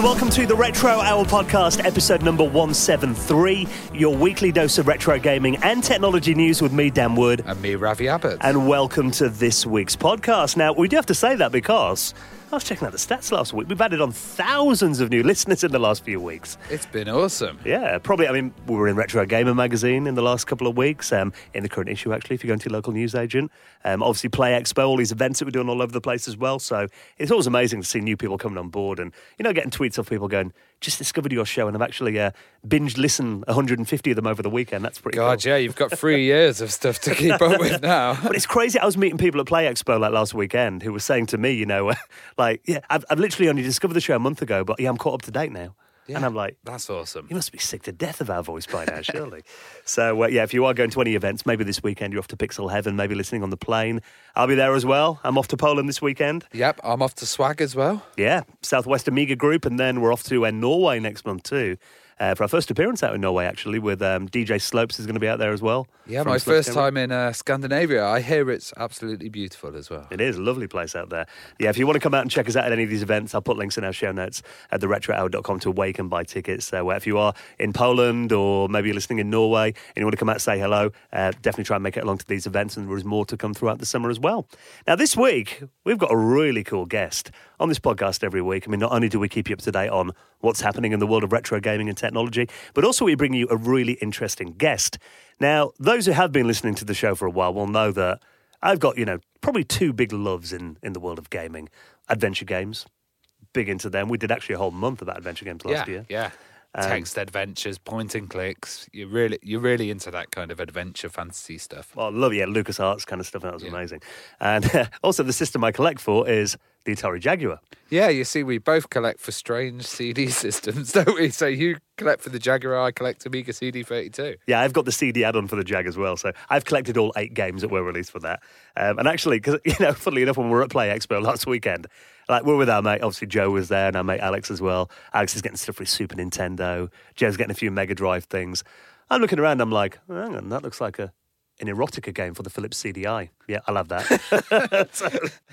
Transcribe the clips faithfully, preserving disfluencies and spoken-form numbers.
and welcome to the Retro Hour podcast, episode number one seventy-three, your weekly dose of retro gaming and technology news with me, Dan Wood. And me, Ravi Abbott. And welcome to this week's podcast. Now, we do have to say that because I was checking out the stats last week. We've added on thousands of new listeners in the last few weeks. It's been awesome. Yeah, probably, I mean, we were in Retro Gamer magazine in the last couple of weeks, um, in the current issue, actually, if you go into your local newsagent. Um, obviously, Play Expo, all these events that we're doing all over the place as well. So it's always amazing to see new people coming on board and, you know, getting tweets of people going, just discovered your show and I've actually uh, binge listened one hundred fifty of them over the weekend. That's pretty God, cool. yeah, you've got three years of stuff to keep up with now. But it's crazy. I was meeting people at Play Expo like last weekend who were saying to me, you know, like, yeah, I've, I've literally only discovered the show a month ago, but yeah, I'm caught up to date now. Yeah, and I'm like, that's awesome. You must be sick to death of our voice by now, surely. So, uh, yeah, if you are going to any events, maybe this weekend you're off to Pixel Heaven, maybe listening on the plane. I'll be there as well. I'm off to Poland this weekend. Yep, I'm off to Swag as well. Yeah, Southwest Amiga Group, and then we're off to uh, Norway next month too. Uh, for our first appearance out in Norway, actually, with um, D J Slopes is going to be out there as well. Yeah, my first time in uh, Scandinavia. I hear it's absolutely beautiful as well. It is a lovely place out there. Yeah, if you want to come out and check us out at any of these events, I'll put links in our show notes at the retro hour dot com to where you can buy tickets. So uh, if you are in Poland or maybe you're listening in Norway and you want to come out and say hello, uh, definitely try and make it along to these events, and there is more to come throughout the summer as well. Now, this week, we've got a really cool guest on this podcast every week. I mean, not only do we keep you up to date on what's happening in the world of retro gaming and technology, but also we bring you a really interesting guest. Now, those who have been listening to the show for a while will know that I've got, you know, probably two big loves in, in the world of gaming. Adventure games, big into them. We did actually a whole month about adventure games last yeah, year. Yeah, Um, text adventures, point and clicks. You're really, you're really into that kind of adventure fantasy stuff. Well, I love, yeah, LucasArts kind of stuff. That was Yeah. amazing. And uh, also the system I collect for is the Atari Jaguar. Yeah, you see, we both collect for strange C D systems, don't we? So you collect for the Jaguar, I collect Amiga C D thirty-two. Yeah, I've got the C D add-on for the Jag as well. So I've collected all eight games that were released for that. Um, and actually, because, you know, funnily enough, when we were at Play Expo last weekend, like, we were with our mate, obviously Joe was there, and our mate Alex as well. Alex is getting stuff for his Super Nintendo. Joe's getting a few Mega Drive things. I'm looking around, I'm like, oh, hang on, that looks like a an erotica game for the Philips C D I. Yeah, I'll have that. So,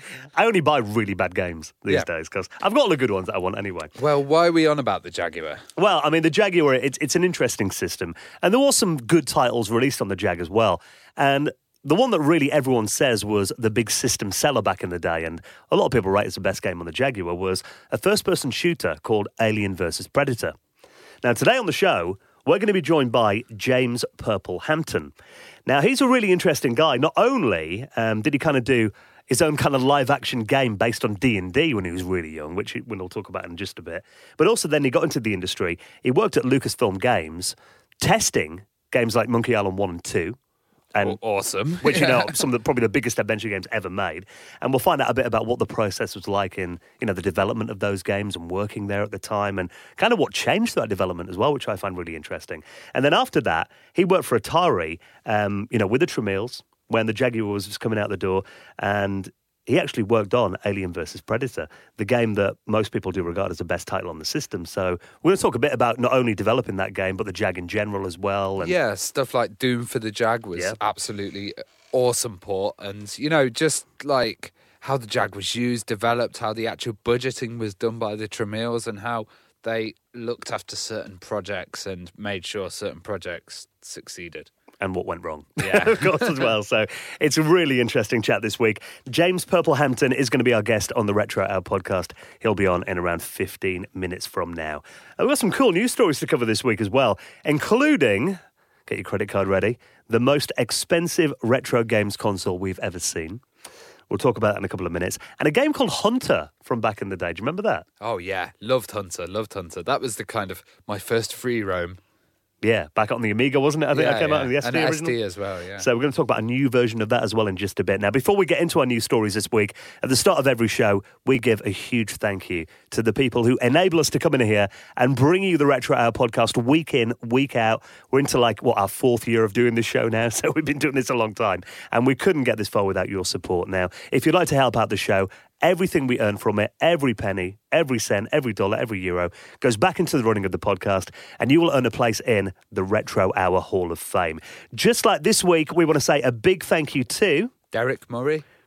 I only buy really bad games these Yeah. days because I've got all the good ones that I want anyway. Well, why are we on about the Jaguar? Well, I mean, the Jaguar, it's, it's an interesting system. And there were some good titles released on the Jag as well. And the one that really everyone says was the big system seller back in the day, and a lot of people rate as the best game on the Jaguar, was a first-person shooter called Alien versus Predator. Now, today on the show, we're going to be joined by James Purple Hampton. Now, he's a really interesting guy. Not only um, did he kind of do his own kind of live-action game based on D and D when he was really young, which we'll talk about in just a bit, but also then he got into the industry. He worked at Lucasfilm Games, testing games like Monkey Island one and two, and awesome. which, you know, some of the probably the biggest adventure games ever made. And we'll find out a bit about what the process was like in, you know, the development of those games and working there at the time, and kind of what changed that development as well, which I find really interesting. And then after that, he worked for Atari, um, you know, with the Tramiels when the Jaguar was just coming out the door, and he actually worked on Alien versus Predator, the game that most people do regard as the best title on the system. So we're going to talk a bit about not only developing that game, but the Jag in general as well. And Yeah, stuff like Doom for the Jag was Yeah. absolutely awesome port. And, you know, just like how the Jag was used, developed, how the actual budgeting was done by the Tramiels, and how they looked after certain projects and made sure certain projects succeeded. and what went wrong, Yeah. of course, as well. So it's a really interesting chat this week. James Purple Hampton is going to be our guest on the Retro Hour podcast. He'll be on in around fifteen minutes from now. And we've got some cool news stories to cover this week as well, including, get your credit card ready, the most expensive retro games console we've ever seen. We'll talk about that in a couple of minutes. And a game called Hunter from back in the day. Do you remember that? Oh, yeah. Loved Hunter. Loved Hunter. That was the kind of my first free roam. Yeah, back on the Amiga, wasn't it? I think yeah, I came yeah. out on the S D and original. S D as well, yeah. So we're going to talk about a new version of that as well in just a bit. Now, before we get into our news stories this week, at the start of every show, we give a huge thank you to the people who enable us to come in here and bring you the Retro Hour podcast week in, week out. We're into like, what, our fourth year of doing this show now, so we've been doing this a long time. And we couldn't get this far without your support. Now, if you'd like to help out the show, everything we earn from it, every penny, every cent, every dollar, every euro, goes back into the running of the podcast, and you will earn a place in the Retro Hour Hall of Fame. Just like this week, we want to say a big thank you to Derek Murray.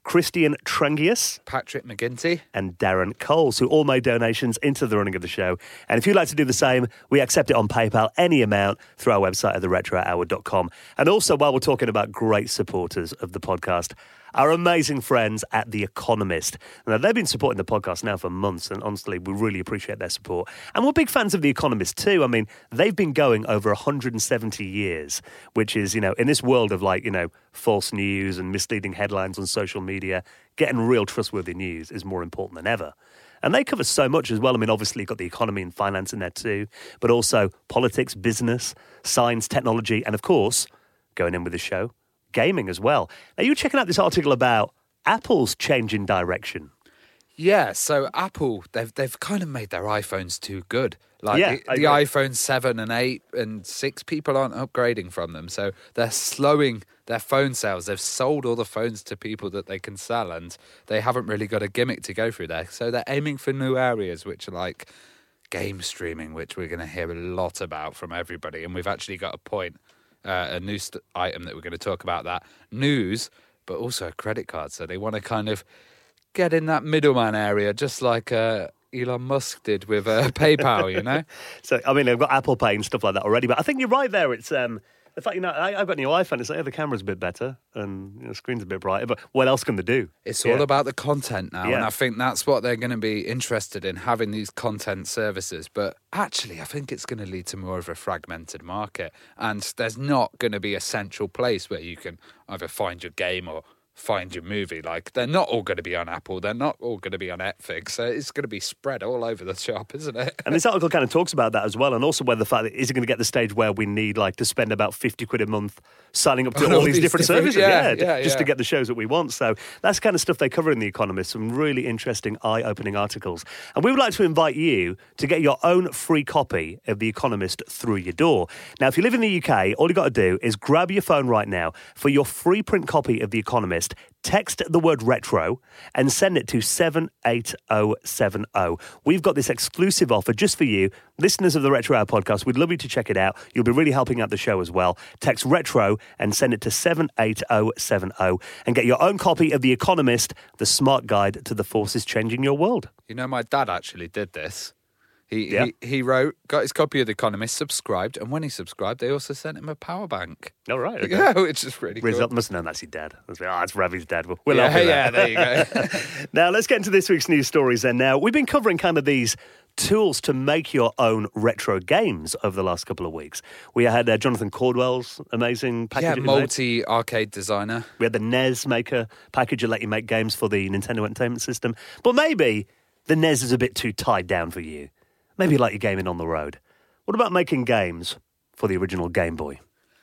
Christian Trengius, Patrick McGinty, and Darren Coles, who all made donations into the running of the show. And if you'd like to do the same, we accept it on PayPal, any amount, through our website at the retro hour dot com. And also, while we're talking about great supporters of the podcast, our amazing friends at The Economist. Now, they've been supporting the podcast now for months, and honestly, we really appreciate their support. And we're big fans of The Economist too. I mean, they've been going over one hundred seventy years, which is, you know, in this world of like, you know, false news and misleading headlines on social media, getting real trustworthy news is more important than ever. And they cover so much as well. I mean, obviously, you've got the economy and finance in there too, but also politics, business, science, technology, and of course, going in with the show, gaming as well. Now, you were checking out this article about Apple's changing direction. Yeah, so Apple, they've they've kind of made their iPhones too good. Like Yeah, the, I the agree. iPhone seven and eight and six, people aren't upgrading from them. So they're slowing their phone sales. They've sold all the phones to people that they can sell, and they haven't really got a gimmick to go through there. So they're aiming for new areas, which are like game streaming, which we're going to hear a lot about from everybody. And we've actually got a point, uh, a news st- item that we're going to talk about that. News, but also a credit card. So they want to kind of get in that middleman area, just like uh, Elon Musk did with uh, PayPal, you know? So, I mean, they've got Apple Pay and stuff like that already, but I think you're right there. It's um, the fact, you know, I, I've got a new iPhone. It's like, yeah, the camera's a bit better and you know, the screen's a bit brighter, but what else can they do? It's Yeah. all about the content now, Yeah. and I think that's what they're going to be interested in, having these content services. But actually, I think it's going to lead to more of a fragmented market, and there's not going to be a central place where you can either find your game or find your movie. Like, they're not all going to be on Apple, they're not all going to be on Netflix, so it's going to be spread all over the shop, isn't it? And this article kind of talks about that as well, and also whether the fact that is it going to get the stage where we need like to spend about fifty quid a month signing up to On all, all these, these different, different- services, yeah, yeah, yeah, just to yeah. get the shows that we want. So that's the kind of stuff they cover in The Economist, some really interesting, eye-opening articles. And we would like to invite you to get your own free copy of The Economist through your door. Now, if you live in the U K, all you got to do is grab your phone right now for your free print copy of The Economist. Text the word retro and send it to seven eight zero seven zero. We've got this exclusive offer just for you, listeners of the Retro Hour podcast. We'd love you to check it out. You'll be really helping out the show as well. Text retro and send it to seven eight zero seven zero and get your own copy of The Economist, the smart guide to the forces changing your world. You know, my dad actually did this. He, Yeah. he he wrote, got his copy of The Economist, subscribed, and when he subscribed, they also sent him a power bank. All right. Okay. Yeah, which is really Result cool. must have known that's your dad. That's oh, that's Ravi's dad. We'll, we'll Yeah, help with yeah, that. there you go. Now, let's get into this week's news stories then. Now, we've been covering kind of these tools to make your own retro games over the last couple of weeks. We had uh, Jonathan Caldwell's amazing package. Yeah, that he made. multi-arcade designer. We had the N E S Maker package that let you make games for the Nintendo Entertainment System. But maybe the N E S is a bit too tied down for you. Maybe you like your gaming on the road. What about making games for the original Game Boy?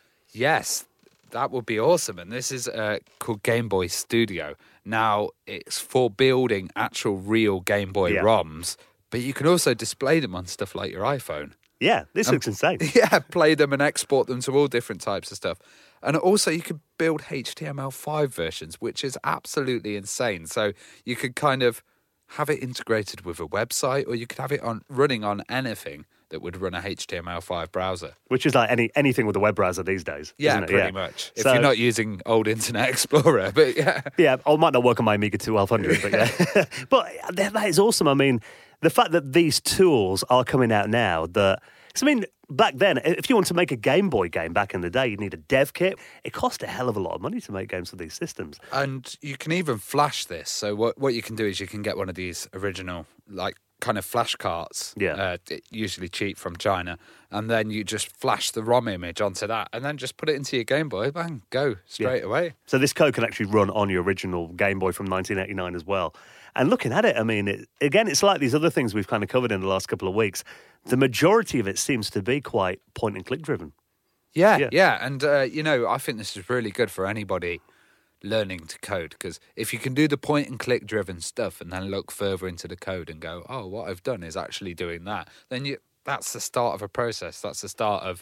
Yes, that would be awesome. And this is uh, called Game Boy Studio. Now, it's for building actual real Game Boy Yeah. ROMs, but you can also display them on stuff like your iPhone. Yeah, this looks insane. Yeah, play them and export them to all different types of stuff. And also you could build H T M L five versions, which is absolutely insane. So you could kind of have it integrated with a website, or you could have it on running on anything that would run a H T M L five browser. Which is like any anything with a web browser these days. Yeah, isn't it? pretty Yeah. much. If So- you're not using old Internet Explorer, but yeah. Yeah, I might not work on my Amiga twelve hundred, but yeah. But that that is awesome. I mean, the fact that these tools are coming out now that... Because, I mean, back then, if you want to make a Game Boy game back in the day, you'd need a dev kit. It cost a hell of a lot of money to make games for these systems. And you can even flash this. So what what you can do is you can get one of these original, like, kind of flash carts. Yeah. Uh, usually cheap from China. And then you just flash the ROM image onto that and then just put it into your Game Boy. Bang, go straight away. So this code can actually run on your original Game Boy from nineteen eighty-nine as well. And looking at it, I mean, it, again, it's like these other things we've kind of covered in the last couple of weeks. The majority of it seems to be quite point and click driven. Yeah, Yeah. yeah. And, uh, you know, I think this is really good for anybody learning to code, because if you can do the point and click driven stuff and then look further into the code and go, oh, what I've done is actually doing that, then you that's the start of a process. That's the start of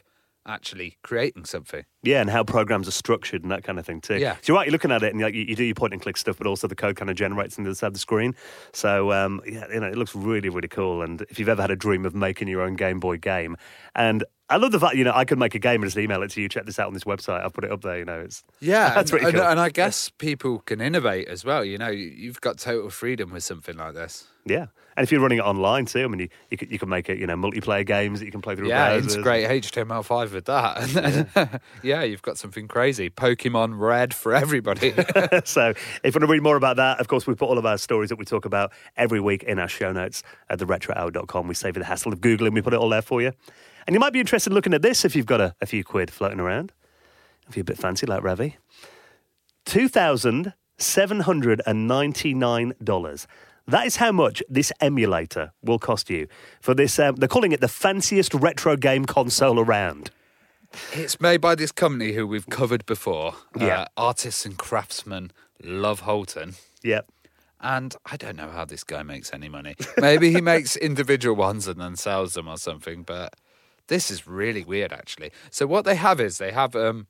actually creating something. Yeah, and how programs are structured and that kind of thing too. Yeah. So you're right, you're looking at it and like, you, you do your point and click stuff, but also the code kind of generates on the other side of the screen. So, um, yeah, you know, it looks really, really cool. And if you've ever had a dream of making your own Game Boy game, and I love the fact, you know, I could make a game and just email it to you, check this out on this website, I'll put it up there, you know. It's Yeah, that's and, pretty cool. and, and I guess people can innovate as well. You know, you- you've got total freedom with something like this. Yeah. And if you're running it online too, I mean, you, you, can, you can make it, you know, multiplayer games that you can play through Yeah, browsers. integrate H T M L five with that. And then, yeah, you've got something crazy. Pokemon Red for everybody. So if you want to read more about that, of course, we put all of our stories that we talk about every week in our show notes at the retro hour dot com. We save you the hassle of Googling. We put it all there for you. And you might be interested in looking at this if you've got a, a few quid floating around. If you're a bit fancy like Ravi. two thousand seven hundred ninety-nine dollars. That is how much this emulator will cost you for this. Um, they're calling it the fanciest retro game console around. It's made by this company who we've covered before. Yeah. Uh, artists and craftsmen Love Holton. Yep. And I don't know how this guy makes any money. Maybe he makes individual ones and then sells them or something, but this is really weird, actually. So what they have is they have um,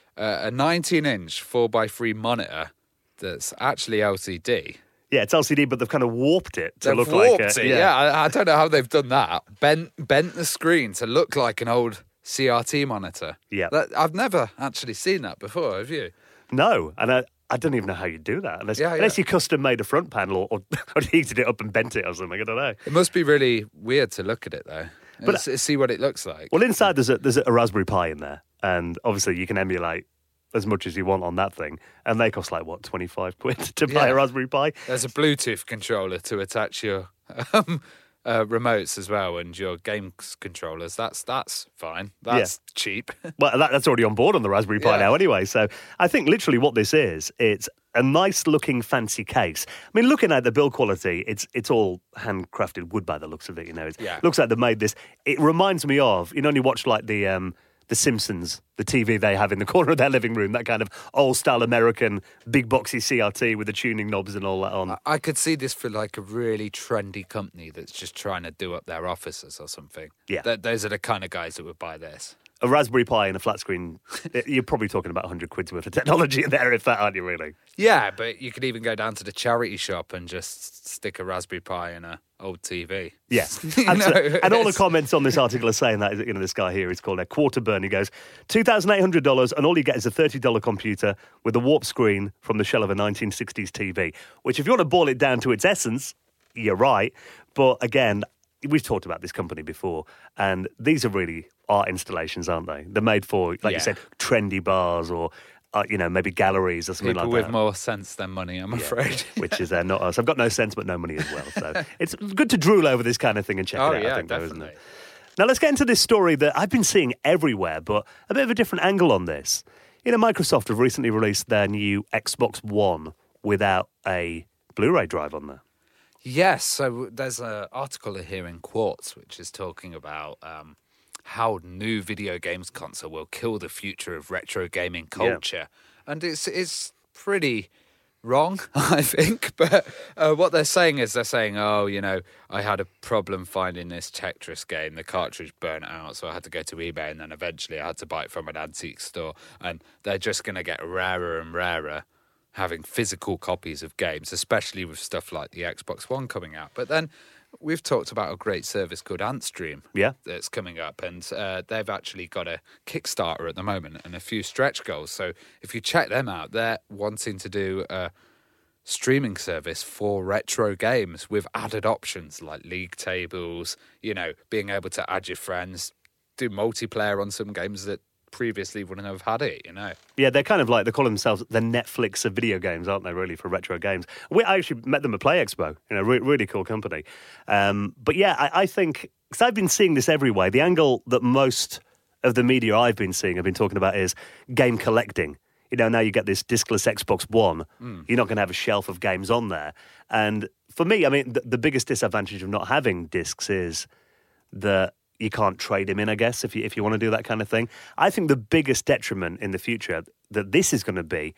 a nineteen-inch four by three monitor that's actually L C D. Yeah, it's L C D, but they've kind of warped it to They've look warped like a, it. Yeah, I, I don't know how they've done that. Bent bent the screen to look like an old C R T monitor. Yeah. That, I've never actually seen that before. Have you? No, and I, I don't even know how you do that unless, Yeah, unless yeah. you custom made a front panel or, or heated it up and bent it or something. I don't know. It must be really weird to look at it though, But- but s- see what it looks like. Well, inside there's a there's a Raspberry Pi in there, and obviously you can emulate as much as you want on that thing, and they cost like what twenty-five quid to buy Yeah. a Raspberry Pi. There's a Bluetooth controller to attach your um, uh, remotes as well and your games controllers. That's that's fine. That's cheap. Well, that, that's already on board on the Raspberry Pi Yeah. now anyway. So I think literally what this is, it's a nice looking fancy case. I mean, looking at the build quality, it's it's all handcrafted wood by the looks of it. You know, it Yeah. looks like they made this. It reminds me of, you know, when you watch like the um, the Simpsons, the T V they have in the corner of their living room, that kind of old style American big boxy C R T with the tuning knobs and all that on. I could see this for like a really trendy company that's just trying to do up their offices or something. Yeah. Th- those are the kind of guys that would buy this. A Raspberry Pi and a flat screen, you're probably talking about one hundred quid's worth of technology in there, if that, aren't you, really? Yeah, but you could even go down to the charity shop and just stick a Raspberry Pi in a old T V. Yeah. You And, so- know, and all the it's- comments on this article are saying that, you know, this guy here is called a quarter burn. He goes, two thousand eight hundred dollars and all you get is a thirty dollars computer with a warp screen from the shell of a nineteen sixties T V, which if you want to boil it down to its essence, you're right. But again, we've talked about this company before, and these are really art installations, aren't they? They're made for, like Yeah. you said, trendy bars or, uh, you know, maybe galleries or something People like with that. more sense than money, I'm afraid. Which is uh, not us. I've got no sense but no money as well. So it's good to drool over this kind of thing and check Oh, it out, yeah, I think, though, isn't definitely. it? Now, let's get into this story that I've been seeing everywhere, but a bit of a different angle on this. You know, Microsoft have recently released their new Xbox One without a Blu-ray drive on there. Yes, so there's an article here in Quartz which is talking about um, how new video games console will kill the future of retro gaming culture, and it's it's pretty wrong, I think. But uh, what they're saying is they're saying, oh, you know, I had a problem finding this Tetris game. The cartridge burnt out, so I had to go to eBay, and then eventually I had to buy it from an antique store. And they're just going to get rarer and rarer having physical copies of games, especially with stuff like the Xbox One coming out. But then we've talked about a great service called Antstream Yeah. that's coming up, and uh, they've actually got a Kickstarter at the moment and a few stretch goals. So if you check them out, they're wanting to do a streaming service for retro games with added options like league tables, you know, being able to add your friends, do multiplayer on some games that previously wouldn't have had it, you know. Yeah, they're kind of like, they call themselves the Netflix of video games, aren't they, really, for retro games? We, I actually met them at Play Expo, you know, re- really cool company. Um, but yeah, I, I think, because I've been seeing this everywhere, the angle that most of the media I've been seeing have been talking about is game collecting. You know, now you get this discless Xbox One, Mm. you're not going to have a shelf of games on there. And for me, I mean, the, the biggest disadvantage of not having discs is that you can't trade them in, I guess, if you if you want to do that kind of thing. I think the biggest detriment in the future that this is going to be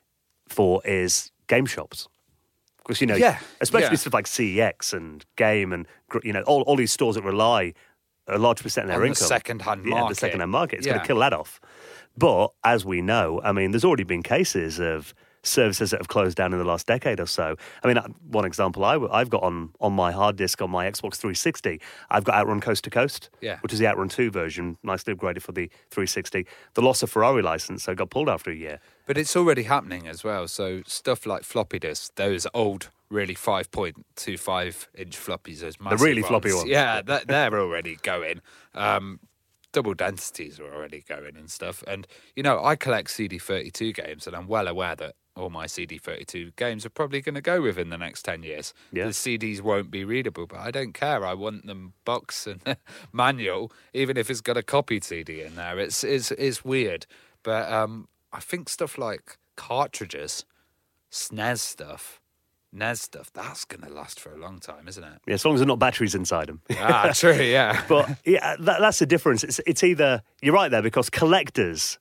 for is game shops. Because, you know, Yeah, especially yeah. stuff like C E X and Game and, you know, all, all these stores that rely a large percent of their On the income. second-hand Yeah, the market. second-hand market. It's Yeah. going to kill that off. But as we know, I mean, there's already been cases of services that have closed down in the last decade or so. I mean, one example I, I've got on, on my hard disk on my Xbox three sixty, I've got Outrun Coast to Coast, Yeah. which is the Outrun two version, nicely upgraded for the three sixty. The loss of Ferrari license, so it got pulled after a year. But it's already happening as well. So stuff like floppy disks, those old, really five point two five inch floppies, those massive really floppy ones. Yeah, that, they're already going. Um, double densities are already going and stuff. And, you know, I collect C D thirty-two games, and I'm well aware that all my C D thirty-two games are probably going to go within the next ten years. Yeah. The C Ds won't be readable, but I don't care. I want them box and manual, even if it's got a copied C D in there. It's it's, it's weird. But um, I think stuff like cartridges, S N E S stuff, N E S stuff, that's going to last for a long time, isn't it? Yeah, as long as there are not batteries inside them. Ah, true, yeah. But yeah, that, that's the difference. It's, it's either, you're right there, because collectors,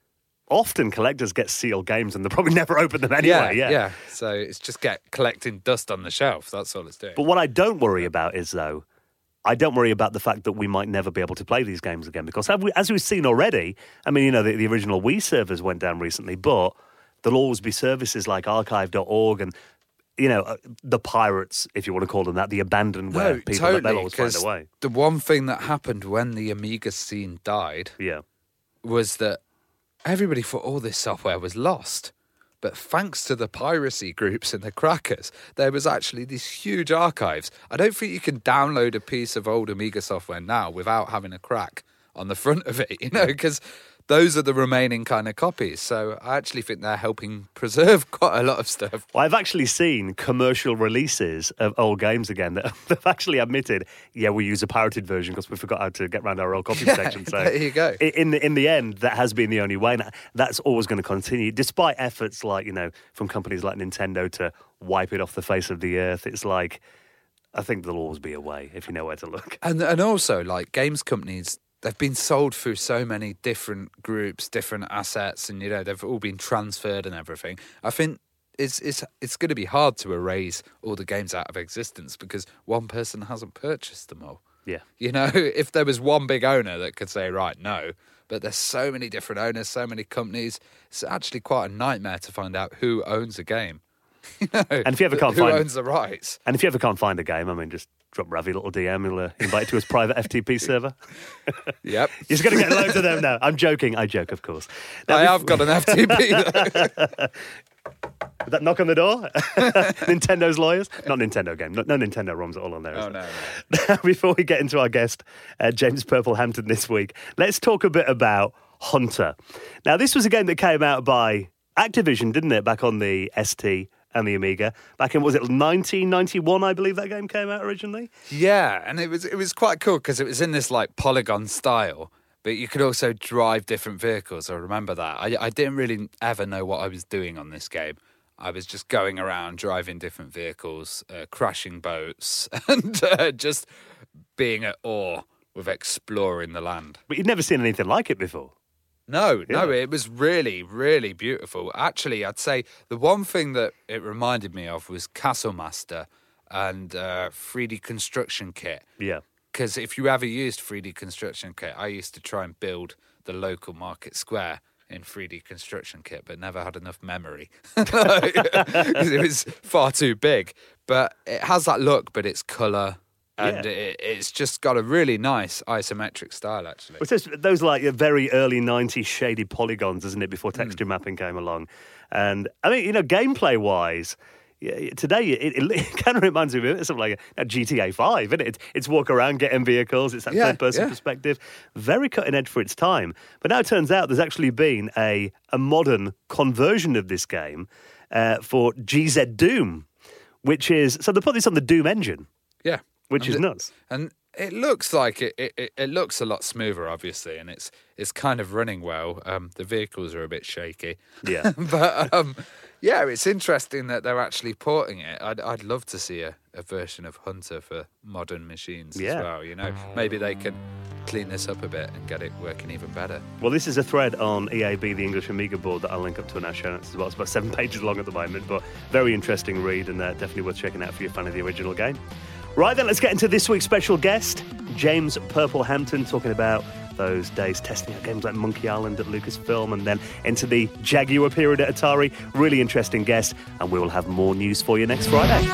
often collectors get sealed games and they'll probably never open them anyway. yeah, Yeah, So it's just get collecting dust on the shelf. That's all it's doing. But what I don't worry about is, though, I don't worry about the fact that we might never be able to play these games again, because as, we, as we've seen already, I mean, you know, the, the original Wii servers went down recently, but there'll always be services like archive dot org and, you know, uh, the pirates, if you want to call them that, the abandonware no, people, totally, they'll always find 'cause a way. the one thing that happened when the Amiga scene died Yeah. was that everybody thought all this software was lost. But thanks to the piracy groups and the crackers, there was actually these huge archives. I don't think you can download a piece of old Amiga software now without having a crack on the front of it, you know, because those are the remaining kind of copies. So I actually think they're helping preserve quite a lot of stuff. Well, I've actually seen commercial releases of old games again that have actually admitted, yeah, we use a pirated version because we forgot how to get around our old copy protection. So there you go. i- In the, in the end, that has been the only way. And that's always going to continue, despite efforts like, you know, from companies like Nintendo to wipe it off the face of the earth. It's like, I think there'll always be a way if you know where to look. And and also, like, games companies, they've been sold through so many different groups, different assets, and, you know, they've all been transferred and everything. I think it's it's it's going to be hard to erase all the games out of existence because one person hasn't purchased them all. Yeah. You know, if there was one big owner that could say, right, no, but there's so many different owners, so many companies, it's actually quite a nightmare to find out who owns a game. You know, And if you ever can't who find- owns the rights. And if you ever can't find a game, I mean, just drop Ravi a little D M. He'll uh, invite you to his private F T P server. Yep. He's going to get loads of them now. I'm joking. I joke, of course. Now, I bef- have got an F T P, though. Did that knock on the door? Nintendo's lawyers? Not Nintendo game. No, no Nintendo ROMs at all on there. is Oh, there? no, Now, before we get into our guest, uh, James Purple-Hampton this week, let's talk a bit about Hunter. Now, this was a game that came out by Activision, didn't it, back on the S T and the Amiga. Back in, was it nineteen ninety-one, I believe that game came out originally? Yeah, and it was it was quite cool because it was in this like polygon style, but you could also drive different vehicles. I remember that. I, I didn't really ever know what I was doing on this game. I was just going around driving different vehicles, uh, crashing boats, and uh, just being at awe with exploring the land. But you'd never seen anything like it before. No, no, Yeah. it was really, really beautiful. Actually, I'd say the one thing that it reminded me of was Castle Master and uh, three D Construction Kit. Yeah. Because if you ever used three D Construction Kit, I used to try and build the local market square in three D Construction Kit, but never had enough memory because it was far too big. But it has that look, but it's colour. And Yeah. it, it's just got a really nice isometric style, actually. Well, it's just those like very early nineties shaded polygons, isn't it, before texture mapping came along. And I mean, you know, gameplay wise, yeah, today it, it, it kind of reminds me of something like a, a G T A five, isn't it? It's, it's walk around, getting vehicles, it's that Yeah, third person yeah. perspective. Very cutting edge for its time. But now it turns out there's actually been a, a modern conversion of this game uh, for G Z Doom, which is, so they put this on the Doom engine, Yeah. which And is it- nuts. And it looks like it, it, it- it looks a lot smoother, obviously, and it's it's kind of running well. Um, the vehicles are a bit shaky. Yeah. but um, yeah, it's interesting that they're actually porting it. I'd, I'd love to see a, a version of Hunter for modern machines Yeah. as well. You know, maybe they can clean this up a bit and get it working even better. Well, this is a thread on E A B, the English Amiga board, that I'll link up to in our show notes as well. It's about seven pages long at the moment, but very interesting read and uh, definitely worth checking out if you're a fan of the original game. Right then, let's get into this week's special guest, James Purple-Hampton, talking about those days testing out games like Monkey Island at Lucasfilm and then into the Jaguar period at Atari. Really interesting guest, and we will have more news for you next Friday.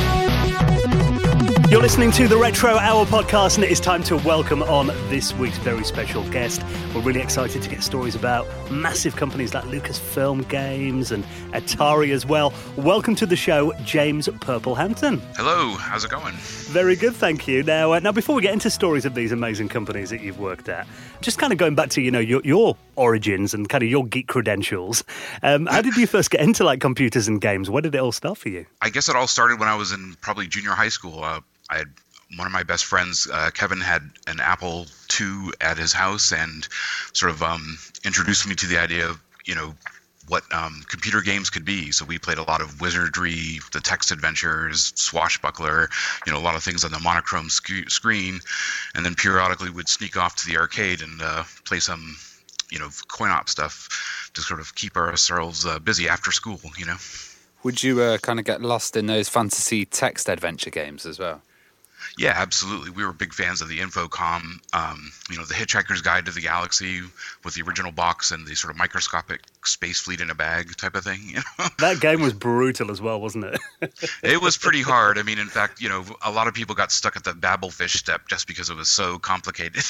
You're listening to the Retro Hour podcast, and it is time to welcome on this week's very special guest. We're really excited to get stories about massive companies like Lucasfilm Games and Atari as well. Welcome to the show, James Purple-Hampton. Hello, how's it going? Very good, thank you. Now, uh, now, before we get into stories of these amazing companies that you've worked at, just kind of going back to, you know, your, your origins and kind of your geek credentials, um, how did you first get into, like, computers and games? Where did it all start for you? I guess it all started when I was in probably junior high school. Uh, I had one of my best friends, uh, Kevin, had an Apple two at his house and sort of um, introduced me to the idea of, you know, what um, computer games could be. So we played a lot of Wizardry, the text adventures, Swashbuckler, you know, a lot of things on the monochrome sc- screen. And then periodically would sneak off to the arcade and uh, play some, you know, coin-op stuff to sort of keep ourselves uh, busy after school, you know. Would you uh, kind of get lost in those fantasy text adventure games as well? Yeah, absolutely. We were big fans of the Infocom, um, you know, the Hitchhiker's Guide to the Galaxy with the original box and the sort of microscopic space fleet in a bag type of thing. You know? That game was brutal as well, wasn't it? It was pretty hard. I mean, in fact, you know, a lot of people got stuck at the Babelfish step just because it was so complicated.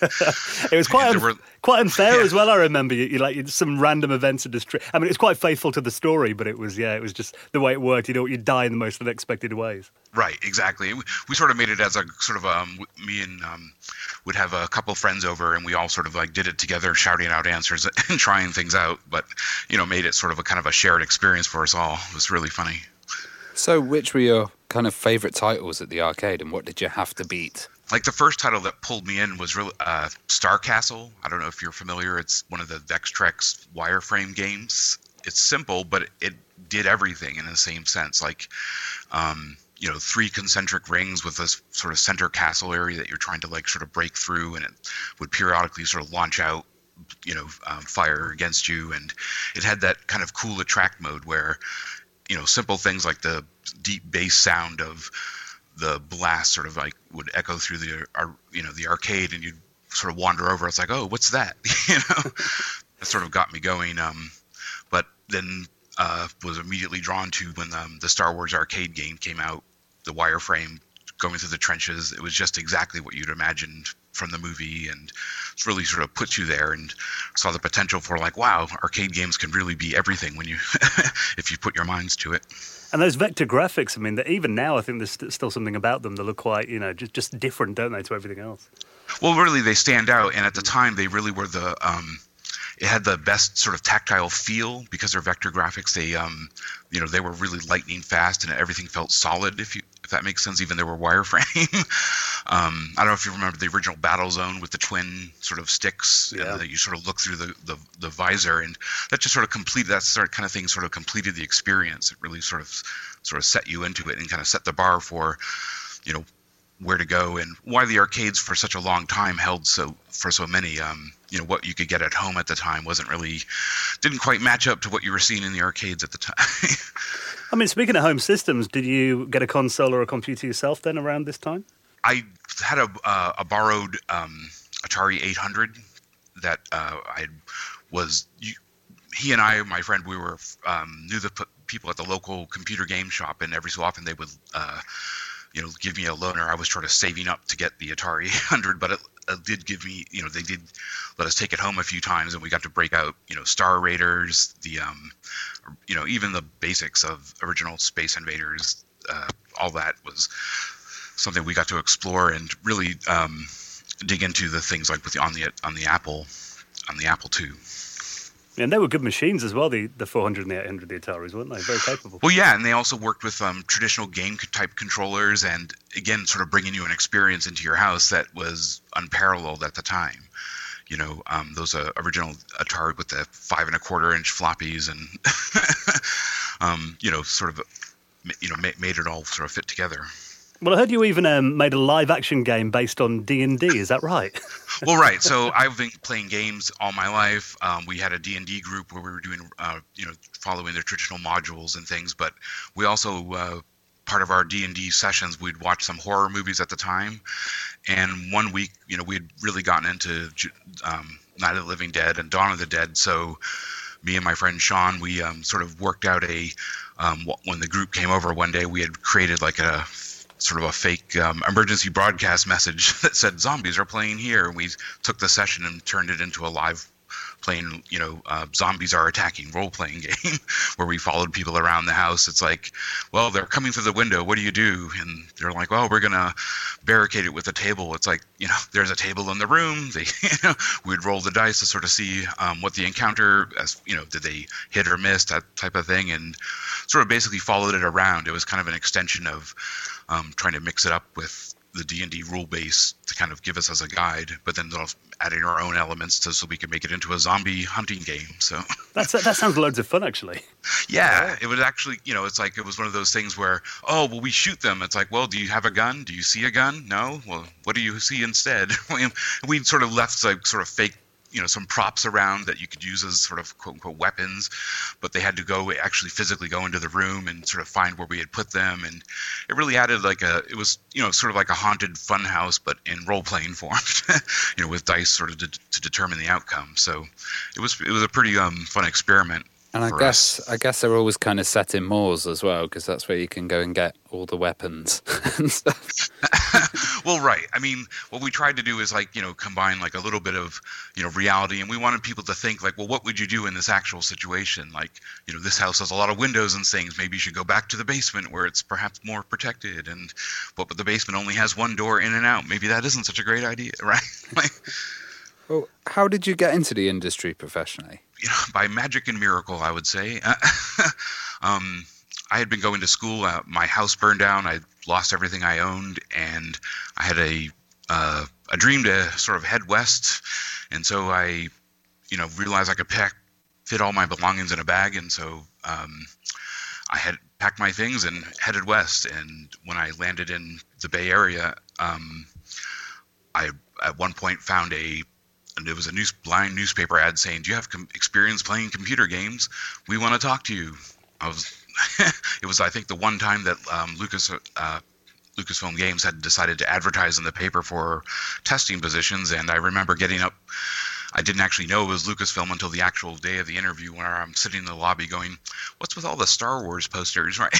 It was quite un- were, quite unfair yeah. as well. I remember you, you like you, some random events of distri- I mean, it's quite faithful to the story, but it was yeah, it was just the way it worked. You know, you'd die in the most unexpected ways. Right, exactly. We, we sort of made it as a sort of um, me and um, would have a couple friends over, and we all sort of like did it together, shouting out answers and trying things out. But you know, made it sort of a kind of a shared experience for us all. It was really funny. So, which were your kind of favorite titles at the arcade, and what did you have to beat? Like the first title that pulled me in was really uh, Star Castle. I don't know if you're familiar. It's one of the Vextrex wireframe games. It's simple, but it did everything in the same sense. Like, um, you know, three concentric rings with this sort of center castle area that you're trying to like sort of break through, and it would periodically sort of launch out, you know, um, fire against you. And it had that kind of cool attract mode where, you know, simple things like the deep bass sound of the blast sort of like would echo through the, uh, you know, the arcade, and you'd sort of wander over. It's like, oh, what's that? You know, that sort of got me going. Um, but then uh, was immediately drawn to when um, the Star Wars arcade game came out, the wireframe going through the trenches. It was just exactly what you'd imagined from the movie, and it's really sort of put you there and saw the potential for like, wow, arcade games can really be everything when you, if you put your minds to it. And those vector graphics, I mean, even now I think there's st- still something about them that look quite, you know, just, just different, don't they, to everything else? Well, really, they stand out, and at the time, they really were the, um, it had the best sort of tactile feel because they're vector graphics. They, um, you know, they were really lightning fast, and everything felt solid, if you if that makes sense. Even they were wireframe. um, I don't know if you remember the original Battlezone with the twin sort of sticks, yeah. and that you sort of look through the, the, the visor, and that just sort of completed that sort of kind of thing. Sort of completed the experience. It really sort of sort of set you into it and kind of set the bar for, you know, where to go and why the arcades for such a long time held so for so many. Um, you know, what you could get at home at the time wasn't really, didn't quite match up to what you were seeing in the arcades at the time. I mean, speaking of home systems, did you get a console or a computer yourself then around this time? I had a uh, a borrowed um, Atari eight hundred that uh, I was. You, he and I, my friend, we were um, knew the p- people at the local computer game shop, and every so often they would, uh, you know, give me a loaner. I was sort of saving up to get the Atari eight hundred, but it, it did give me, you know, they did let us take it home a few times, and we got to break out, you know, Star Raiders, the, um, you know, even the basics of original Space Invaders. Uh, all that was something we got to explore and really um, dig into the things like with the on the on the Apple on the Apple two. And they were good machines as well, the, the four hundred and the eight hundred, the Ataris, weren't they? Very capable. Well, yeah, and they also worked with um, traditional game-type controllers and, again, sort of bringing you an experience into your house that was unparalleled at the time. You know, um, those uh, original Atari with the five and a quarter inch floppies and, um, you know, sort of, you know, ma- made it all sort of fit together. Well, I heard you even um, made a live-action game based on D and D. Is that right? Well, right. So I've been playing games all my life. Um, we had a D and D group where we were doing, uh, you know, following the traditional modules and things. But we also uh, part of our D and D sessions, we'd watch some horror movies at the time. And one week, you know, we had really gotten into um, Night of the Living Dead and Dawn of the Dead. So me and my friend Sean, we um, sort of worked out a, um, when the group came over one day, we had created like a sort of a fake um, emergency broadcast message that said zombies are playing here. And we took the session and turned it into a live playing, you know, uh, zombies are attacking role-playing game where we followed people around the house. It's like, well, they're coming through the window. What do you do? And they're like, well, we're going to barricade it with a table. It's like, you know, there's a table in the room. They, you know, we'd roll the dice to sort of see um, what the encounter, as you know, did they hit or miss, that type of thing, and sort of basically followed it around. It was kind of an extension of um, trying to mix it up with the D and D rule base to kind of give us as a guide, but then adding our own elements to so we could make it into a zombie hunting game. So that's that sounds loads of fun, actually. Yeah, it was actually, you know, it's like it was one of those things where, oh, well, we shoot them. It's like, well, do you have a gun? Do you see a gun? No. Well, what do you see instead? We sort of left like sort of fake, you know, some props around that you could use as sort of quote unquote weapons, but they had to go actually physically go into the room and sort of find where we had put them. And it really added like a, it was, you know, sort of like a haunted fun house, but in role playing form, you know, with dice sort of to, to determine the outcome. So it was, it was a pretty um, fun experiment. And I guess us. I guess they're always kind of set in moors as well, because that's where you can go and get all the weapons and stuff. Well, right. I mean, what we tried to do is like, you know, combine like a little bit of, you know, reality, and we wanted people to think like, well, what would you do in this actual situation? Like, you know, this house has a lot of windows and things. Maybe you should go back to the basement where it's perhaps more protected. And but, but the basement only has one door in and out. Maybe that isn't such a great idea, right? Like, well, how did you get into the industry professionally? You know, by magic and miracle, I would say. um, I had been going to school. Uh, my house burned down. I lost everything I owned, and I had a uh, a dream to sort of head west. And so I, you know, realized I could pack, fit all my belongings in a bag. And so um, I had packed my things and headed west. And when I landed in the Bay Area, um, I at one point found a And it was a news, blind newspaper ad saying, "Do you have com- experience playing computer games? We want to talk to you." I was, it was, I think, the one time that um, Lucas, uh, Lucasfilm Games had decided to advertise in the paper for testing positions, and I remember getting up. I didn't actually know it was Lucasfilm until the actual day of the interview, where I'm sitting in the lobby going, "What's with all the Star Wars posters?" Right?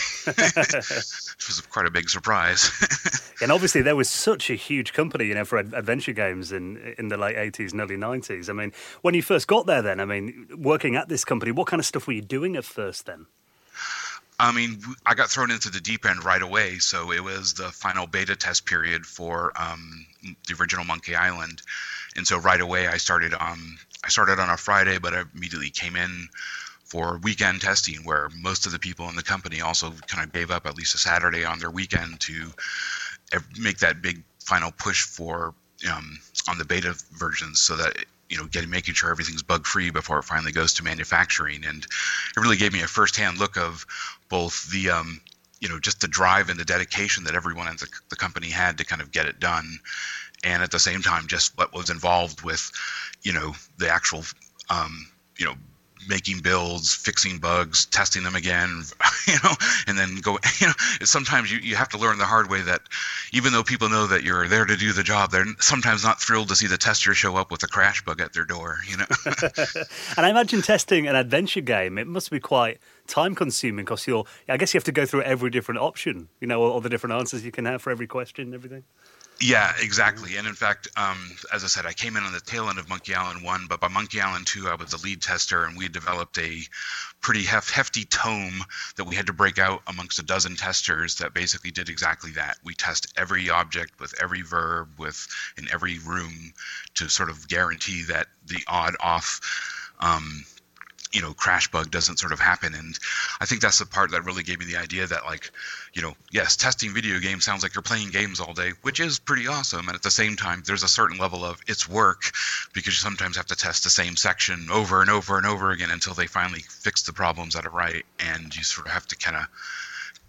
It was quite a big surprise. And obviously, there was such a huge company, you know, for ad- adventure games in in the late eighties and early nineties. I mean, when you first got there, then, I mean, working at this company, what kind of stuff were you doing at first then? I mean, I got thrown into the deep end right away. So it was the final beta test period for um, the original Monkey Island. And so right away I started um I started on a Friday, but I immediately came in for weekend testing, where most of the people in the company also kind of gave up at least a Saturday on their weekend to make that big final push for um, on the beta versions, so that, you know, getting making sure everything's bug free before it finally goes to manufacturing. And it really gave me a firsthand look of both the um, you know, just the drive and the dedication that everyone in the, the company had to kind of get it done. And at the same time, just what was involved with, you know, the actual, um, you know, making builds, fixing bugs, testing them again, you know, and then go, you know, sometimes you, you have to learn the hard way that even though people know that you're there to do the job, they're sometimes not thrilled to see the tester show up with a crash bug at their door, you know. And I imagine testing an adventure game, it must be quite time consuming, because you're, I guess you have to go through every different option, you know, all the different answers you can have for every question and everything. Yeah, exactly. And in fact, um, as I said, I came in on the tail end of Monkey Island one, but by Monkey Island two, I was the lead tester, and we developed a pretty hef- hefty tome that we had to break out amongst a dozen testers that basically did exactly that. We test every object with every verb with in every room to sort of guarantee that the odd off um, you know, crash bug doesn't sort of happen. And I think that's the part that really gave me the idea that, like, you know, yes, testing video games sounds like you're playing games all day, which is pretty awesome. And at the same time, there's a certain level of it's work, because you sometimes have to test the same section over and over and over again until they finally fix the problems that are right. And you sort of have to kind of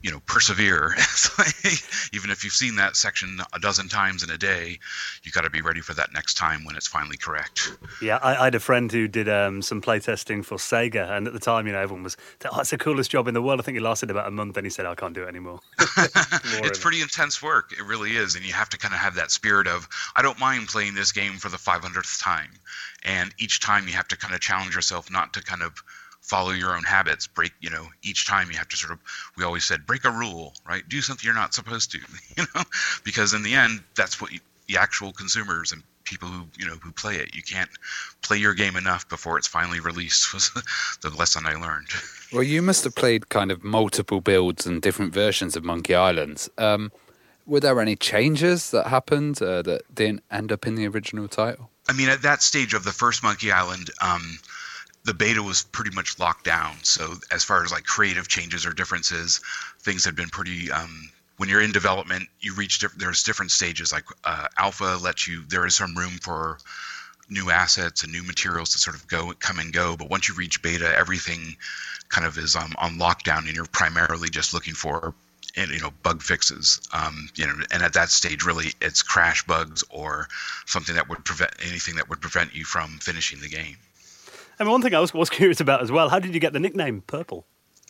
you know, persevere. It's like, even if you've seen that section a dozen times in a day, you got to be ready for that next time when it's finally correct. Yeah, I, I had a friend who did um, some playtesting for Sega, and at the time, you know, everyone was, oh, it's the coolest job in the world. I think it lasted about a month, and he said, I can't do it anymore. It's pretty intense work. It really is, and you have to kind of have that spirit of, I don't mind playing this game for the five hundredth time, and each time you have to kind of challenge yourself not to kind of follow your own habits, break, you know, each time you have to sort of, we always said, break a rule, right? Do something you're not supposed to, you know, because in the end, that's what you, the actual consumers and people who, you know, who play it, you can't play your game enough before it's finally released, was the lesson I learned. Well, you must have played kind of multiple builds and different versions of Monkey Island. Um, were there any changes that happened uh, that didn't end up in the original title? I mean, at that stage of the first Monkey Island, um, the beta was pretty much locked down. So as far as like creative changes or differences, things had been pretty, um, when you're in development, you reach, diff- there's different stages. Like uh, alpha lets you, there is some room for new assets and new materials to sort of go, come and go. But once you reach beta, everything kind of is um, on lockdown, and you're primarily just looking for, you know, bug fixes. Um, you know, and at that stage, really, it's crash bugs or something that would prevent anything that would prevent you from finishing the game. And one thing I was, was curious about as well, how did you get the nickname Purple?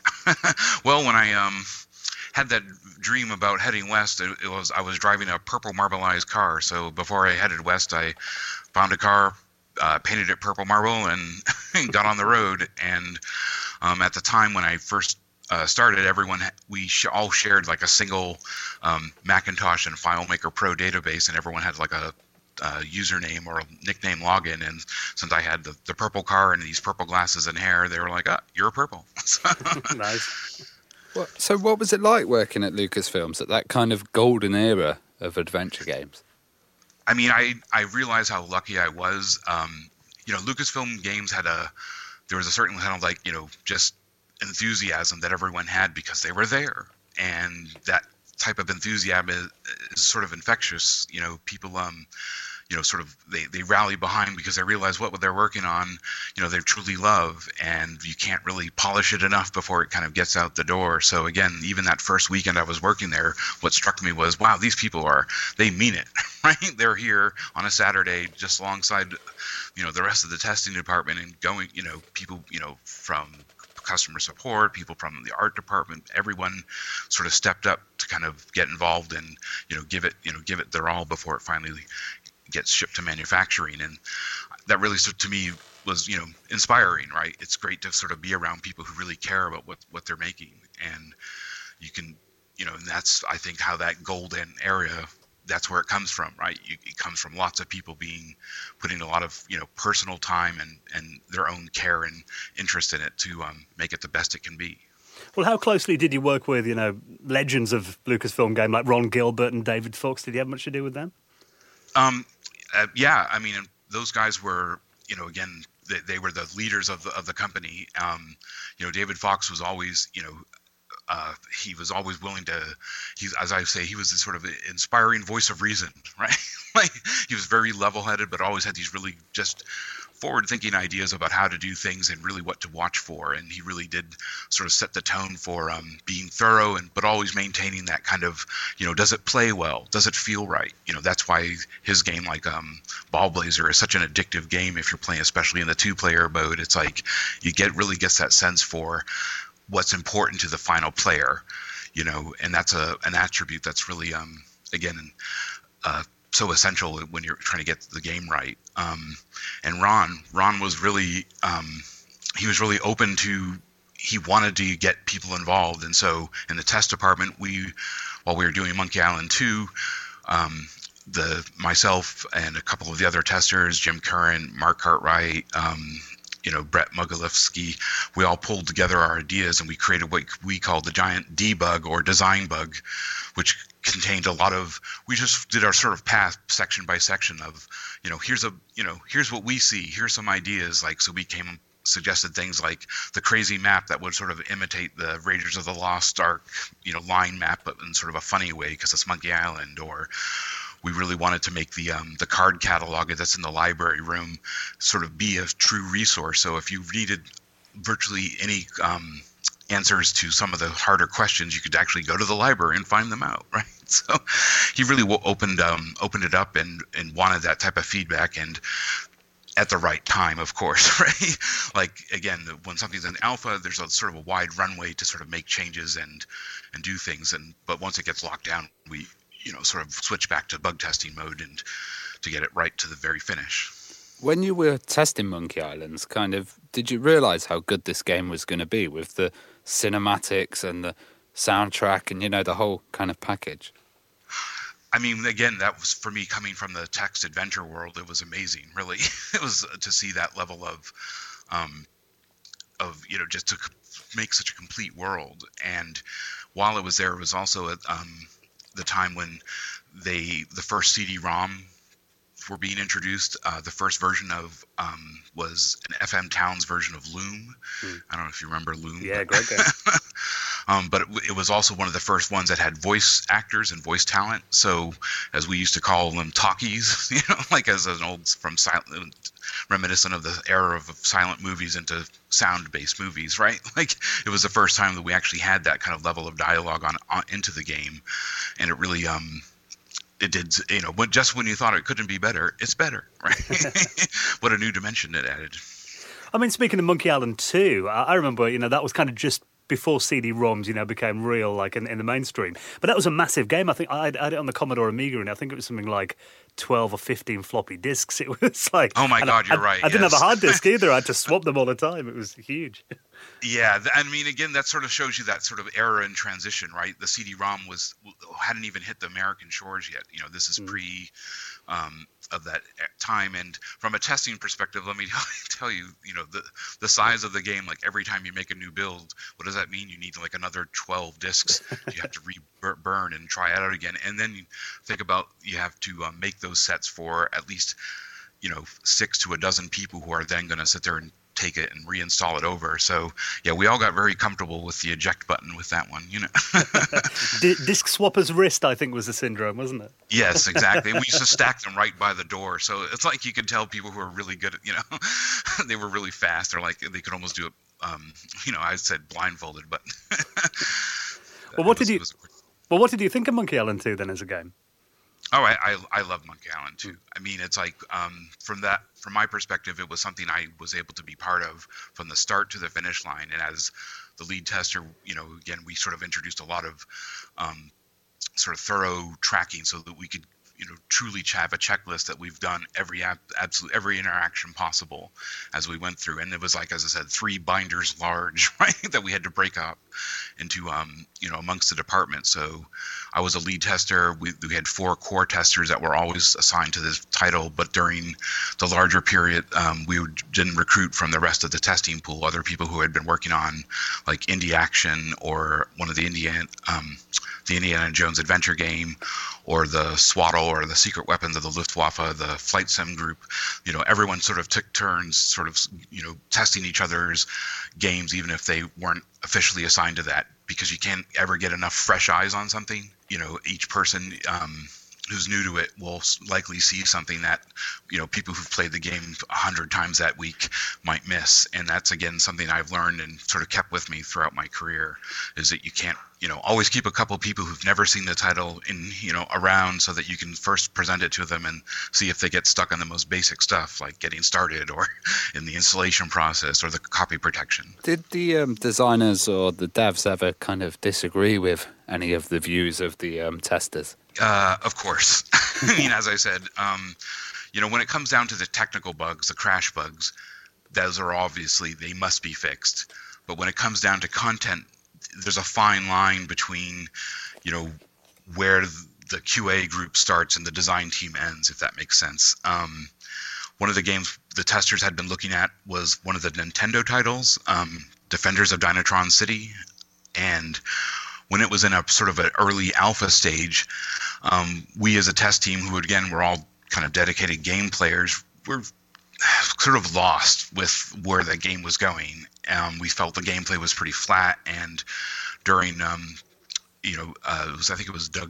Well, when I um, had that dream about heading west, it, it was I was driving a purple marbleized car. So before I headed west, I found a car, uh, painted it purple marble, and got on the road. And um, at the time when I first uh, started, everyone we sh- all shared like a single um, Macintosh and FileMaker Pro database, and everyone had like a Uh, username or a nickname login, and since I had the, the purple car and these purple glasses and hair, they were like, "Ah, you're purple." Nice. Well, so what was it like working at Lucasfilms at that kind of golden era of adventure games? I mean, I, I realized how lucky I was. Um, you know, Lucasfilm Games had a, there was a certain kind of like, you know, just enthusiasm that everyone had because they were there. And that type of enthusiasm is, is sort of infectious. You know, people, um, you know, sort of they, they rally behind because they realize what they're working on, you know, they truly love, and you can't really polish it enough before it kind of gets out the door. So again, even that first weekend I was working there, what struck me was, wow, these people are, they mean it, right? They're here on a Saturday just alongside, you know, the rest of the testing department, and going, you know, people, you know, from customer support, people from the art department, everyone sort of stepped up to kind of get involved and, you know, give it, you know, give it their all before it finally gets shipped to manufacturing. And that really, to me, was, you know, inspiring, right? It's great to sort of be around people who really care about what, what they're making. And you can, you know, and that's, I think, how that golden area, that's where it comes from, right? You, it comes from lots of people being, putting a lot of, you know, personal time and, and their own care and interest in it to um, make it the best it can be. Well, how closely did you work with, you know, legends of Lucasfilm game like Ron Gilbert and David Fox? Did you have much to do with them? Um, uh, yeah, I mean, those guys were, you know, again, they, they were the leaders of the, of the company. Um, you know, David Fox was always, you know, uh, he was always willing to, he's, as I say, he was this sort of inspiring voice of reason, right? Like, he was very level-headed, but always had these really just forward-thinking ideas about how to do things and really what to watch for. And he really did sort of set the tone for um, being thorough, and but always maintaining that kind of, you know, does it play well? Does it feel right? You know, that's why his game, like um, Ball Blazer, is such an addictive game if you're playing, especially in the two-player mode. It's like you get really gets that sense for what's important to the final player, you know, and that's a an attribute that's really, um, again, uh, so essential when you're trying to get the game right. Um, and Ron, Ron was really, um, he was really open to, he wanted to get people involved. And so in the test department, we, while we were doing Monkey Island two, um, the, myself and a couple of the other testers, Jim Curran, Mark Cartwright, um, you know, Brett Mugalewski, we all pulled together our ideas and we created what we called the giant debug or design bug, which contained a lot of, we just did our sort of path section by section of, you know, here's a, you know, here's what we see, here's some ideas. Like, so we came, suggested things like the crazy map that would sort of imitate the Raiders of the Lost Ark, you know, line map, but in sort of a funny way because it's Monkey Island. Or we really wanted to make the um, the card catalog that's in the library room sort of be a true resource. So if you needed virtually any um, answers to some of the harder questions, you could actually go to the library and find them out, right? So he really w- opened um, opened it up and, and wanted that type of feedback, and at the right time, of course, right? Like, again, when something's in alpha, there's a sort of a wide runway to sort of make changes and and do things. And but once it gets locked down, we, you know, sort of switch back to bug testing mode and to get it right to the very finish. When you were testing Monkey Islands, kind of, did you realize how good this game was going to be with the cinematics and the soundtrack and, you know, the whole kind of package? I mean, again, that was, for me, coming from the text adventure world, it was amazing, really. It was to see that level of, um, of you know, just to make such a complete world. And while it was there, it was also at um, the time when they, the first C D ROM were being introduced. Uh, the first version of um, was an F M Towns version of Loom. Hmm. I don't know if you remember Loom. Yeah, great game. um, but it, it was also one of the first ones that had voice actors and voice talent. So, as we used to call them, talkies. You know, like as an old from silent, reminiscent of the era of silent movies into sound-based movies, right? Like it was the first time that we actually had that kind of level of dialogue on, on into the game, and it really um. It did, you know, when, just when you thought it couldn't be better, it's better, right? What a new dimension it added. I mean, speaking of Monkey Island two, I, I remember, you know, that was kind of just before C D ROMs, you know, became real, like, in, in the mainstream. But that was a massive game. I think I had, I had it on the Commodore Amiga, and I think it was something like twelve or fifteen floppy disks. It was like... Oh, my God, I, you're right. I, I didn't yes. have a hard disk either. I had to swap them all the time. It was huge. Yeah, I mean, again, that sort of shows you that sort of era and transition, right? The C D ROM was hadn't even hit the American shores yet. You know, this is mm. pre um, of that time. And from a testing perspective, let me tell you, you know, the the size of the game. Like every time you make a new build, what does that mean? You need like another twelve disks. You have to re-burn and try it out again. And then you think about you have to um, make those sets for at least, you know, six to a dozen people who are then going to sit there and take it and reinstall it over. So yeah, we all got very comfortable with the eject button with that one, you know. D- disc swapper's wrist, I think, was the syndrome, wasn't it? Yes, exactly. We used to stack them right by the door, so it's like you could tell people who are really good at, you know, they were really fast. They're like they could almost do it. Um, you know, I said blindfolded, but. well, what was, did you? Well, what did you think of Monkey Island two then as a game? Oh, I, I I love Monkey Island too. I mean, it's like um, from that from my perspective, it was something I was able to be part of from the start to the finish line. And as the lead tester, you know, again, we sort of introduced a lot of um, sort of thorough tracking so that we could, you know, truly have a checklist that we've done every absolute every interaction possible as we went through. And it was like, as I said, three binders large, right, that we had to break up into, um, you know, amongst the department. So I was a lead tester. We, we had four core testers that were always assigned to this title. But during the larger period, um, we would, didn't recruit from the rest of the testing pool, other people who had been working on like Indie Action or one of the Indiana, um, the Indiana Jones adventure game, or the Swaddle or the Secret Weapons of the Luftwaffe, the Flight Sim group. You know, everyone sort of took turns sort of, you know, testing each other's games, even if they weren't officially assigned to that, because you can't ever get enough fresh eyes on something. You know, each person um, who's new to it will likely see something that, you know, people who've played the game a hundred times that week might miss. And that's, again, something I've learned and sort of kept with me throughout my career, is that you can't, you know, always keep a couple people who've never seen the title in, you know, around so that you can first present it to them and see if they get stuck on the most basic stuff, like getting started or in the installation process or the copy protection. Did the um, designers or the devs ever kind of disagree with any of the views of the um, testers? Uh, of course. I mean, as I said, um, you know, when it comes down to the technical bugs, the crash bugs, those are obviously, they must be fixed. But when it comes down to content, there's a fine line between, you know, where the Q A group starts and the design team ends, if that makes sense. Um, one of the games the testers had been looking at was one of the Nintendo titles, um, Defenders of Dynatron City. And when it was in a sort of an early alpha stage, um, we as a test team, who again were all kind of dedicated game players, were sort of lost with where the game was going. Um, we felt the gameplay was pretty flat, and during, um, you know, uh, it was, I think it was Doug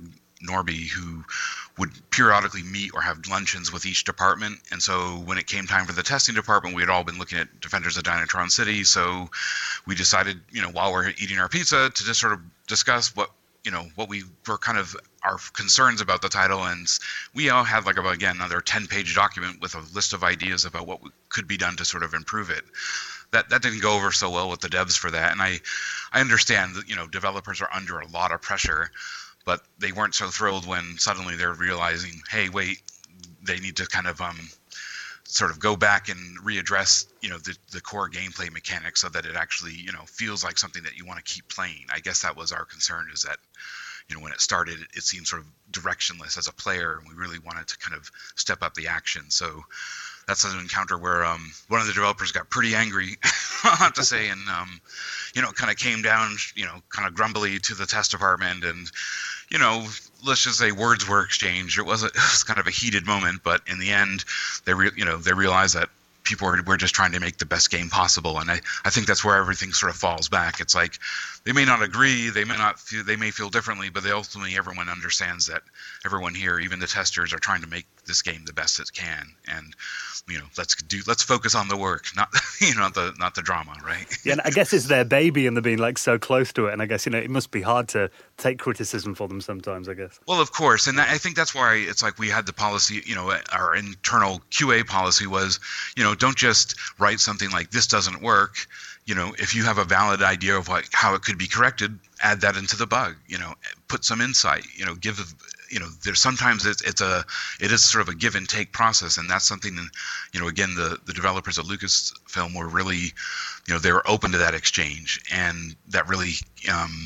Norby, who would periodically meet or have luncheons with each department. And so when it came time for the testing department, we had all been looking at Defenders of Dynatron City. So we decided, you know, while we're eating our pizza, to just sort of discuss what, you know, what we were kind of our concerns about the title. And we all had like about, again, another ten page document with a list of ideas about what could be done to sort of improve it. That that didn't go over so well with the devs for that. And I, I understand that, you know, developers are under a lot of pressure, but they weren't so thrilled when suddenly they're realizing, hey, wait, they need to kind of um, sort of go back and readdress, you know, the, the core gameplay mechanics so that it actually, you know, feels like something that you want to keep playing. I guess that was our concern, is that, you know, when it started, it, it seemed sort of directionless as a player, and we really wanted to kind of step up the action. So that's an encounter where um, one of the developers got pretty angry, I have to say, and, um, you know, kind of came down, you know, kind of grumbly to the test department, and, you know, let's just say words were exchanged. It was, a, it was kind of a heated moment, but in the end, they re- you know, they realized that people were, were just trying to make the best game possible. And I, I think that's where everything sort of falls back. It's like they may not agree, they may not feel, they may feel differently, but they ultimately everyone understands that everyone here, even the testers, are trying to make this game the best it can. And, you know, let's do let's focus on the work, not you know, not the not the drama, right? Yeah, and I guess it's their baby, and they're being like so close to it. And I guess, you know, it must be hard to take criticism for them sometimes, I guess. Well, of course, and I think that's why it's like we had the policy, you know, our internal Q A policy was, you know, don't just write something like this doesn't work. You know, if you have a valid idea of what how it could be corrected, add that into the bug. You know, put some insight. You know, give you know, there's sometimes it's it's a it is sort of a give and take process, and that's something that, you know, again, the the developers at Lucasfilm were really, you know, they were open to that exchange, and that really um,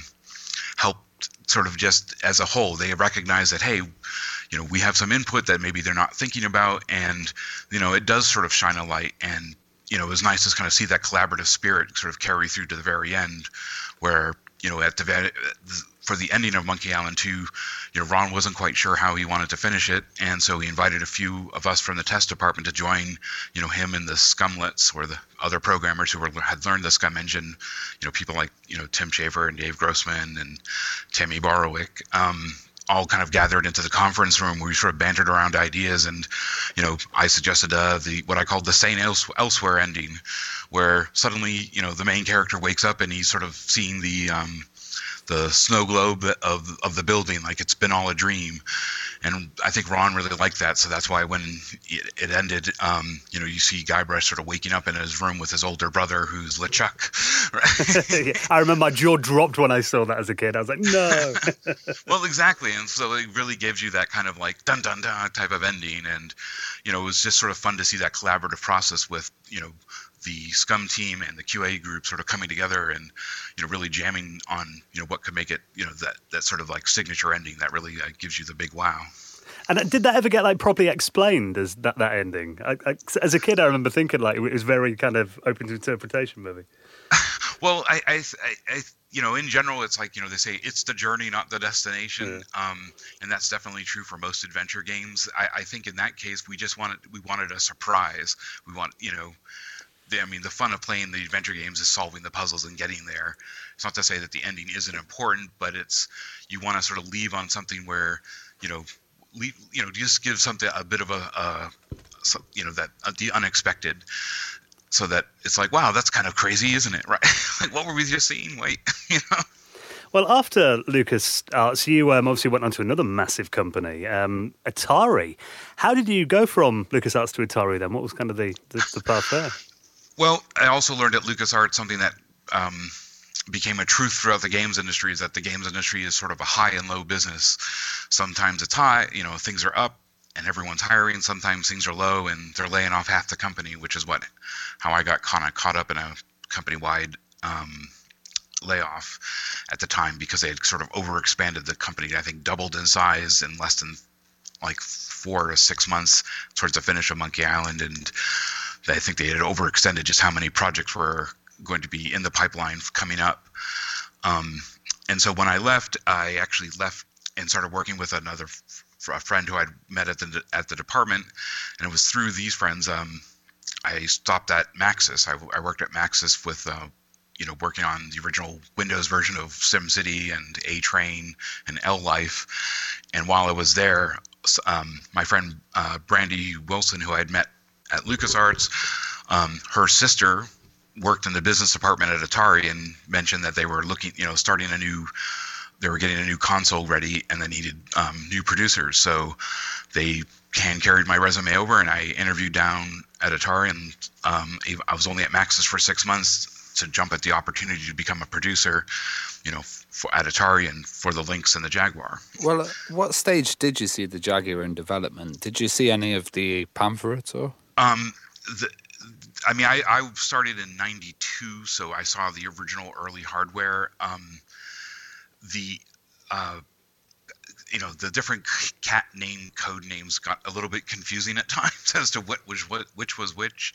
helped sort of just as a whole. They recognize that, hey, you know, we have some input that maybe they're not thinking about, and, you know, it does sort of shine a light. And, you know, it was nice to kind of see that collaborative spirit sort of carry through to the very end, where, you know, at the for the ending of Monkey Island two, you know, Ron wasn't quite sure how he wanted to finish it, and so he invited a few of us from the test department to join, you know, him and the Scumlets, or the other programmers who were, had learned the Scum engine, you know, people like, you know, Tim Schafer and Dave Grossman and Tammy Borowick, um, all kind of gathered into the conference room where we sort of bantered around ideas. And, you know, I suggested uh, the what I called the Saint Else- Elsewhere ending, where suddenly, you know, the main character wakes up and he's sort of seeing the um, the snow globe of of the building, like it's been all a dream. And I think Ron really liked that, so that's why when it, it ended, um, you know, you see Guybrush sort of waking up in his room with his older brother, who's LeChuck. Right? Yeah, I remember my jaw dropped when I saw that as a kid. I was like, no. Well, exactly, and so it really gives you that kind of like dun dun dun type of ending, and, you know, it was just sort of fun to see that collaborative process with, you know, the Scum team and the Q A group sort of coming together and, you know, really jamming on, you know, what could make it, you know, that, that sort of like signature ending that really uh, gives you the big wow. And did that ever get like properly explained as that, that ending? I, I, as a kid, I remember thinking like it was very kind of open to interpretation, maybe. Well, I, I, I, you know, in general, it's like, you know, they say it's the journey, not the destination. Yeah. Um, and that's definitely true for most adventure games. I, I think in that case, we just wanted, we wanted a surprise. We want, you know, I mean, the fun of playing the adventure games is solving the puzzles and getting there. It's not to say that the ending isn't important, but it's, you want to sort of leave on something where, you know, leave, you know, just give something a bit of a, a you know, that uh, the unexpected, so that it's like, wow, that's kind of crazy, isn't it? Right? Like, what were we just seeing? Wait, you know. Well, after LucasArts, you um, obviously went on to another massive company, um, Atari. How did you go from LucasArts to Atari then? What was kind of the, the, the path there? Well, I also learned at LucasArts something that um, became a truth throughout the games industry, is that the games industry is sort of a high and low business. Sometimes it's high, you know, things are up and everyone's hiring. Sometimes things are low and they're laying off half the company, which is what how I got kind of caught up in a company-wide um, layoff at the time, because they had sort of overexpanded the company. I think doubled in size in less than like four to six months towards the finish of Monkey Island, and I think they had overextended just how many projects were going to be in the pipeline coming up. Um, and so when I left, I actually left and started working with another f- a friend who I'd met at the at the department, and it was through these friends um, I stopped at Maxis. I, I worked at Maxis with uh, you know, working on the original Windows version of SimCity and A-Train and L-Life. And while I was there, um, my friend uh, Brandy Wilson, who I had met at LucasArts, um, her sister worked in the business department at Atari and mentioned that they were looking, you know, starting a new, they were getting a new console ready and they needed um, new producers. So they hand carried my resume over and I interviewed down at Atari, and um, I was only at Maxis for six months to jump at the opportunity to become a producer, you know, for, at Atari and for the Lynx and the Jaguar. Well, at what stage did you see the Jaguar in development? Did you see any of the Panther at all? Um, the, I mean, I, I started in ninety-two, so I saw the original early hardware. Um, the, uh, you know, the different cat name code names got a little bit confusing at times as to what was what, which was which.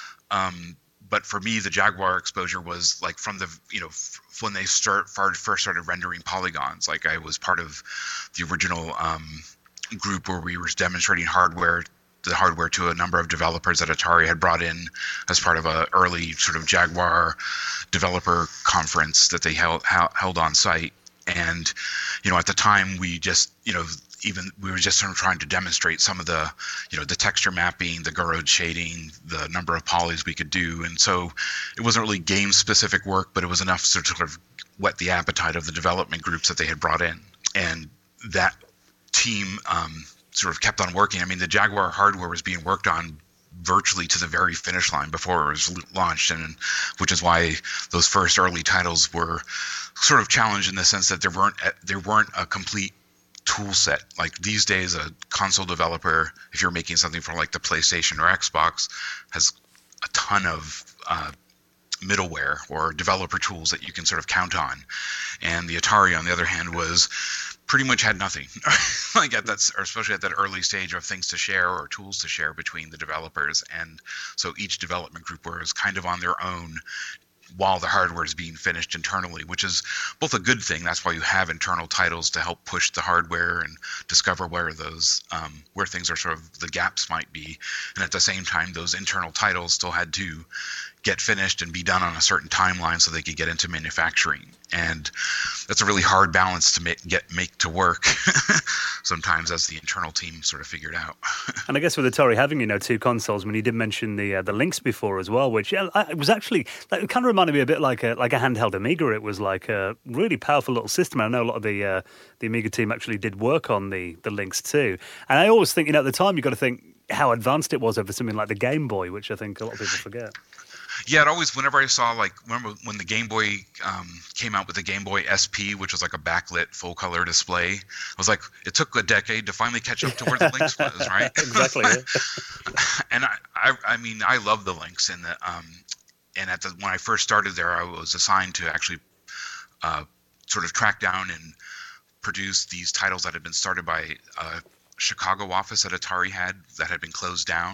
Um, but for me, the Jaguar exposure was like from the, you know, f- when they start first started rendering polygons. Like I was part of the original um, group where we were demonstrating hardware. The hardware to a number of developers that Atari had brought in as part of a early sort of Jaguar developer conference that they held held on site. And, you know, at the time we just, you know, even we were just sort of trying to demonstrate some of the, you know, the texture mapping, the Gouraud shading, the number of polys we could do. And so it wasn't really game specific work, but it was enough to sort of whet the appetite of the development groups that they had brought in. And that team, um, sort of kept on working. I mean, the Jaguar hardware was being worked on virtually to the very finish line before it was launched, and which is why those first early titles were sort of challenged in the sense that there weren't there weren't a complete tool set. Like these days, a console developer, if you're making something for like the PlayStation or Xbox, has a ton of uh, middleware or developer tools that you can sort of count on. And the Atari, on the other hand, was pretty much had nothing, like at that, or especially at that early stage of things to share or tools to share between the developers. And so each development group was kind of on their own while the hardware is being finished internally, which is both a good thing. That's why you have internal titles to help push the hardware and discover where those um, where things are sort of the gaps might be. And at the same time, those internal titles still had to get finished and be done on a certain timeline so they could get into manufacturing. And that's a really hard balance to make get make to work sometimes, as the internal team sort of figured out. And I guess with Atari having, you know, two consoles, I mean, you did mention the uh, the Lynx before as well, which yeah, it was actually, like, it kind of reminded me a bit like a like a handheld Amiga. It was like a really powerful little system. I know a lot of the uh, the Amiga team actually did work on the the Lynx too. And I always think, you know, at the time you've got to think how advanced it was over something like the Game Boy, which I think a lot of people forget. Yeah, it always, whenever I saw, like, remember when the Game Boy um, came out with the Game Boy S P, which was like a backlit full-color display, I was like, it took a decade to finally catch up to where the Lynx was, right? Exactly. Yeah. And I, I, I mean, I love the Lynx, and the, um, and at the when I first started there, I was assigned to actually uh, sort of track down and produce these titles that had been started by a Chicago office that Atari had that had been closed down.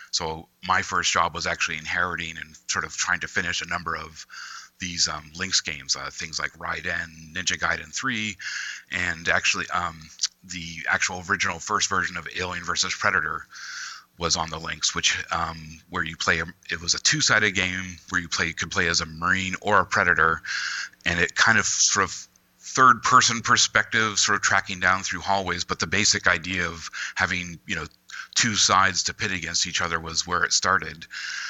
So my first job was actually inheriting and sort of trying to finish a number of these um, Lynx games, uh, things like Raiden, Ninja Gaiden three, and actually um, the actual original first version of Alien versus Predator was on the Lynx, which um, where you play, a, it was a two-sided game where you play could play as a Marine or a Predator, and it kind of sort of third-person perspective, sort of tracking down through hallways, but the basic idea of having, you know, two sides to pit against each other was where it started,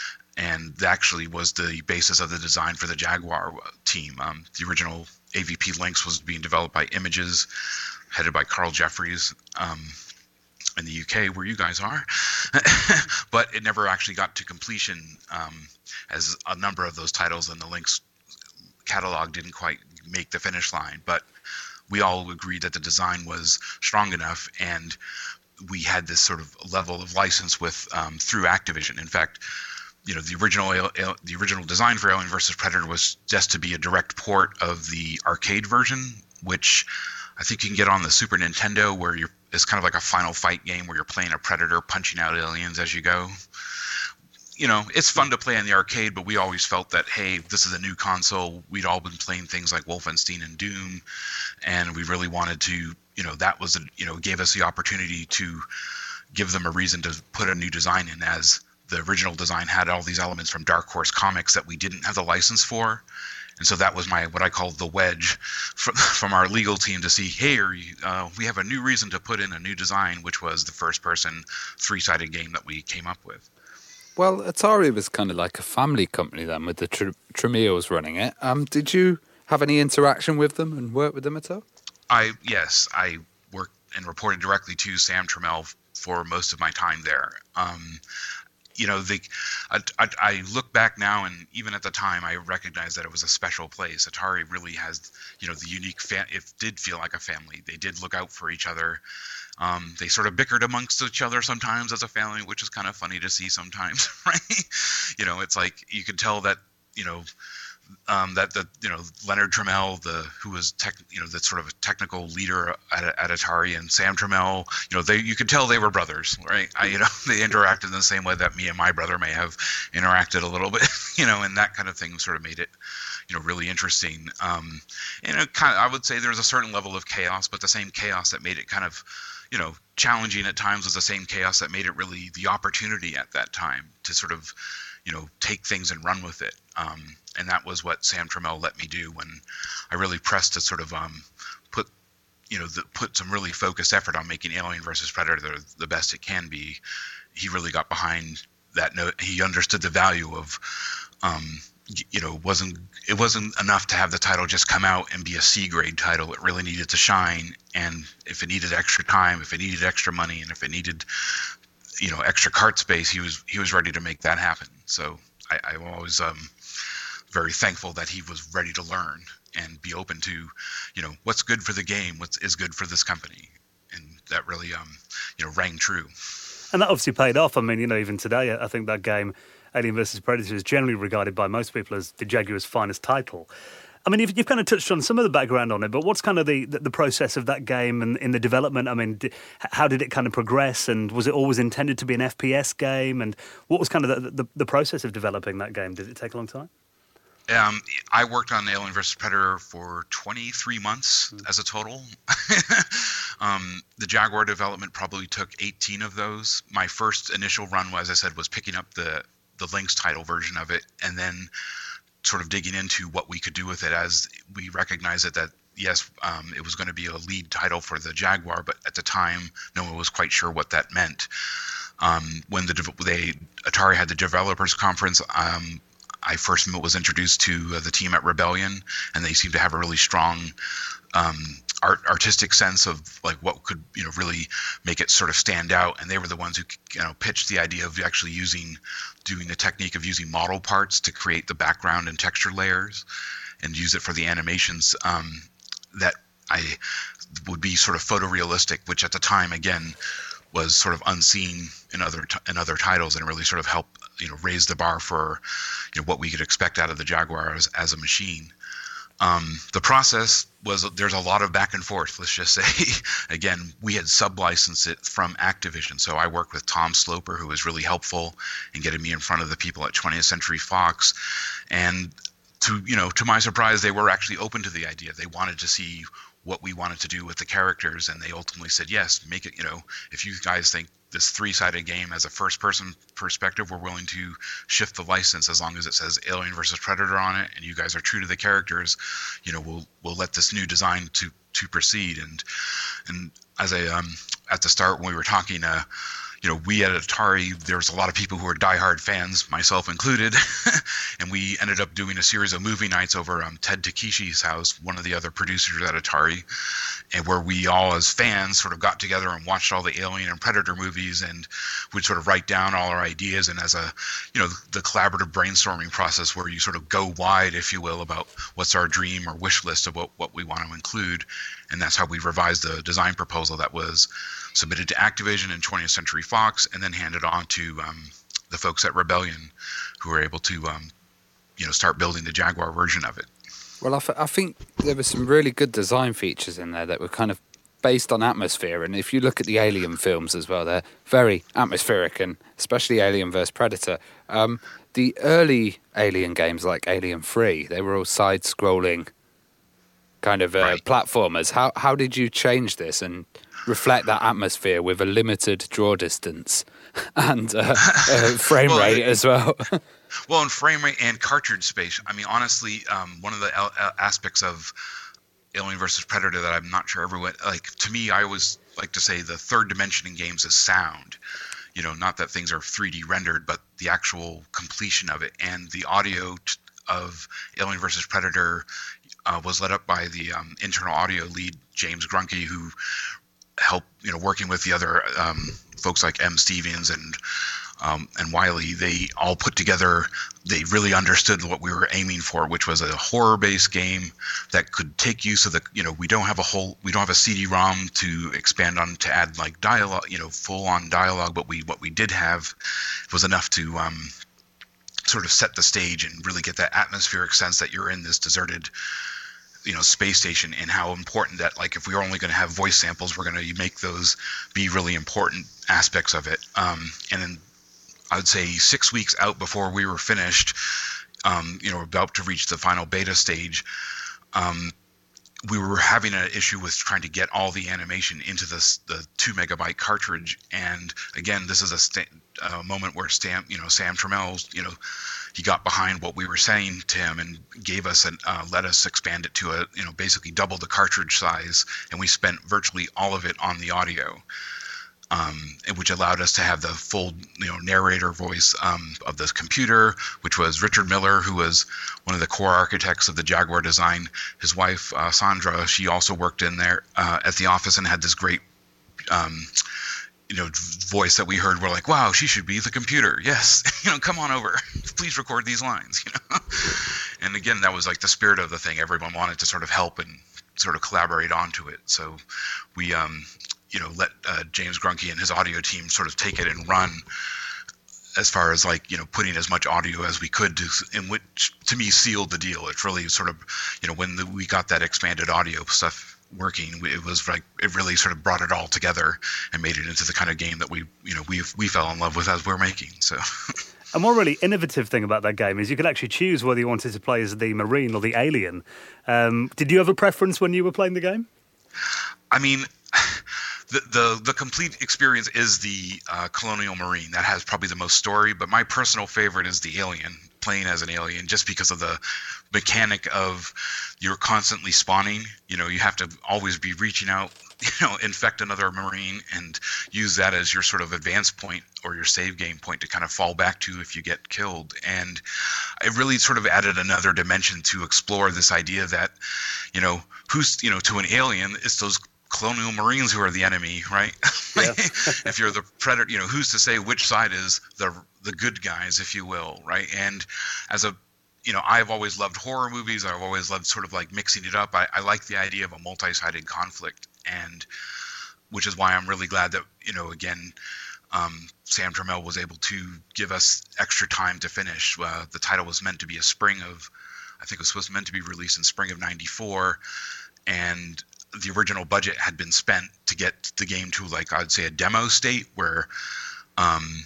and that actually was the basis of the design for the Jaguar team. Um, the original A V P Lynx was being developed by Images, headed by Carl Jeffries um, in the U K, where you guys are, but it never actually got to completion, um, as a number of those titles in the Lynx catalog didn't quite make the finish line. But we all agreed that the design was strong enough, and we had this sort of level of license with um, through Activision. In fact, you know, the original the original design for Alien versus Predator was just to be a direct port of the arcade version, which I think you can get on the Super Nintendo, where you're it's kind of like a Final Fight game where you're playing a predator punching out aliens as you go. You know, it's fun to play in the arcade, but we always felt that, hey, this is a new console. We'd all been playing things like Wolfenstein and Doom, and we really wanted to, you know, that was, a, you know, gave us the opportunity to give them a reason to put a new design in, as the original design had all these elements from Dark Horse Comics that we didn't have the license for. And so that was my what I call the wedge from, from our legal team to see, hey, are you, uh, we have a new reason to put in a new design, which was the first-person three-sided game that we came up with. Well, Atari was kind of like a family company then, with the Tr- Tramiels running it. Um, did you have any interaction with them and work with them at all? I yes, I worked and reported directly to Sam Trammell for most of my time there. Um, you know, the, I, I, I look back now, and even at the time, I recognized that it was a special place. Atari really has, you know, the unique. Fa- it did feel like a family. They did look out for each other. Um, they sort of bickered amongst each other sometimes as a family, which is kind of funny to see sometimes, right? You know, it's like you could tell that, you know, um, that the you know Leonard Trammell, the who was tech, you know, the sort of a technical leader at, at Atari, and Sam Trammell, you know, they you could tell they were brothers, right? I, you know, they interacted in the same way that me and my brother may have interacted a little bit, you know, and that kind of thing sort of made it, you know, really interesting. Um, and it kind of, I would say there was a certain level of chaos, but the same chaos that made it kind of, you know, challenging at times was the same chaos that made it really the opportunity at that time to sort of, you know, take things and run with it. Um, and that was what Sam Trammell let me do when I really pressed to sort of um, put, you know, the, put some really focused effort on making Alien versus Predator the, the best it can be. He really got behind that note. He understood the value of, um, you know, wasn't it wasn't enough to have the title just come out and be a C grade title. It really needed to shine. And if it needed extra time, if it needed extra money, and if it needed, you know, extra cart space, he was he was ready to make that happen. So I, I'm always um, very thankful that he was ready to learn and be open to, you know, what's good for the game, what is good for this company, and that really, um, you know, rang true. And that obviously paid off. I mean, you know, even today, I think that game, Alien versus Predator, is generally regarded by most people as the Jaguar's finest title. I mean, you've, you've kind of touched on some of the background on it, but what's kind of the, the, the process of that game and in the development? I mean, did, how did it kind of progress, and was it always intended to be an F P S game? And what was kind of the, the, the process of developing that game? Did it take a long time? Um, I worked on Alien versus Predator for twenty-three months mm. as a total. um, the Jaguar development probably took eighteen of those. My first initial run, as I said, was picking up the, the Lynx title version of it, and then sort of digging into what we could do with it, as we recognized that, that yes, um, it was going to be a lead title for the Jaguar, but at the time, no one was quite sure what that meant. Um, when the they Atari had the developers conference, um, I first was introduced to uh, the team at Rebellion, and they seemed to have a really strong um, art, artistic sense of like what could, you know, really make it sort of stand out. And they were the ones who, you know, pitched the idea of actually using, doing the technique of using model parts to create the background and texture layers, and use it for the animations um, that I would be sort of photorealistic, which at the time, again, was sort of unseen in other t- in other titles, and really sort of help, you know, raise the bar for, you know, what we could expect out of the Jaguar as, as a machine. Um, the process was, there's a lot of back and forth, let's just say. Again, we had sub-licensed it from Activision, so I worked with Tom Sloper, who was really helpful in getting me in front of the people at twentieth Century Fox. And to, you know, to my surprise, they were actually open to the idea. They wanted to see what we wanted to do with the characters, and they ultimately said, yes, make it, you know, if you guys think this three-sided game as a first-person perspective, we're willing to shift the license as long as it says Alien versus Predator on it, and you guys are true to the characters, you know, we'll we'll let this new design to to proceed. And and as I um at the start when we were talking, uh, you know, we at Atari, there's a lot of people who are diehard fans, myself included, and we ended up doing a series of movie nights over um, Ted Takeshi's house, one of the other producers at Atari, and where we all as fans sort of got together and watched all the Alien and Predator movies, and would sort of write down all our ideas, and as a, you know, the collaborative brainstorming process where you sort of go wide, if you will, about what's our dream or wish list about what we want to include. And that's how we revised the design proposal that was submitted to Activision and twentieth Century Fox, and then handed on to um, the folks at Rebellion, who were able to, um, you know, start building the Jaguar version of it. Well, I, th- I think there were some really good design features in there that were kind of based on atmosphere. And if you look at the Alien films as well, they're very atmospheric, and especially Alien versus Predator. Um, the early Alien games, like Alien three, they were all side-scrolling kind of uh, right. platformers. How how did you change this and reflect that atmosphere with a limited draw distance and uh, uh, frame well, rate it, as well. Well, in frame rate and cartridge space, I mean, honestly, um, one of the uh, aspects of Alien versus Predator that I'm not sure everyone like. To me, I always like to say the third dimension in games is sound. You know, not that things are three D rendered, but the actual completion of it. And the audio t- of Alien versus Predator uh, was led up by the um, internal audio lead, James Grunke, who helped, you know, working with the other um, folks like M. Stevens and um, and Wiley. They all put together, they really understood what we were aiming for, which was a horror-based game that could take use of the, you know, we don't have a whole, we don't have a C D ROM to expand on to add like dialogue, you know, full-on dialogue, but we, what we did have was enough to um, sort of set the stage and really get that atmospheric sense that you're in this deserted, you know, space station, and how important that, like, if we were only going to have voice samples, we're going to make those be really important aspects of it. Um, and then I would say six weeks out before we were finished, um, you know, about to reach the final beta stage, um, we were having an issue with trying to get all the animation into this the two megabyte cartridge. And again, this is a st- uh, moment where Sam, you know, Sam Trammell, you know, he got behind what we were saying to him and gave us and uh, let us expand it to a, you know, basically double the cartridge size, and we spent virtually all of it on the audio. Um, which allowed us to have the full, you know, narrator voice um, of this computer, which was Richard Miller, who was one of the core architects of the Jaguar design. His wife, uh, Sandra, she also worked in there uh, at the office and had this great, um, you know, voice that we heard. We're like, wow, she should be the computer. Yes, you know, come on over. Please record these lines, you know. And again, that was like the spirit of the thing. Everyone wanted to sort of help and sort of collaborate onto it. So we, um, you know, let uh, James Grunke and his audio team sort of take it and run as far as, like, you know, putting as much audio as we could to, in which to me sealed the deal. It really sort of, you know, when the, we got that expanded audio stuff working, it was like, it really sort of brought it all together and made it into the kind of game that we, you know, we we fell in love with as we're making. So. And one really innovative thing about that game is you could actually choose whether you wanted to play as the Marine or the Alien. Um, did you have a preference when you were playing the game? I mean, the the, the complete experience is the uh, Colonial Marine. That has probably the most story, but my personal favorite is the Alien, playing as an alien, just because of the mechanic of you're constantly spawning. You know, you have to always be reaching out, you know, infect another Marine and use that as your sort of advance point or your save game point to kind of fall back to if you get killed. And it really sort of added another dimension to explore this idea that, you know, who's, you know, to an alien, it's those Colonial Marines who are the enemy, right? Yeah. If you're the predator, you know, who's to say which side is the the good guys, if you will, right? And as a, you know, I've always loved horror movies. I've always loved sort of like mixing it up. I, I like the idea of a multi-sided conflict, and which is why I'm really glad that, you know, again, um, Sam Trammell was able to give us extra time to finish. Uh, the title was meant to be a spring of, I think it was supposed to meant to be released in spring of ninety-four, and the original budget had been spent to get the game to, like, I'd say a demo state where, um,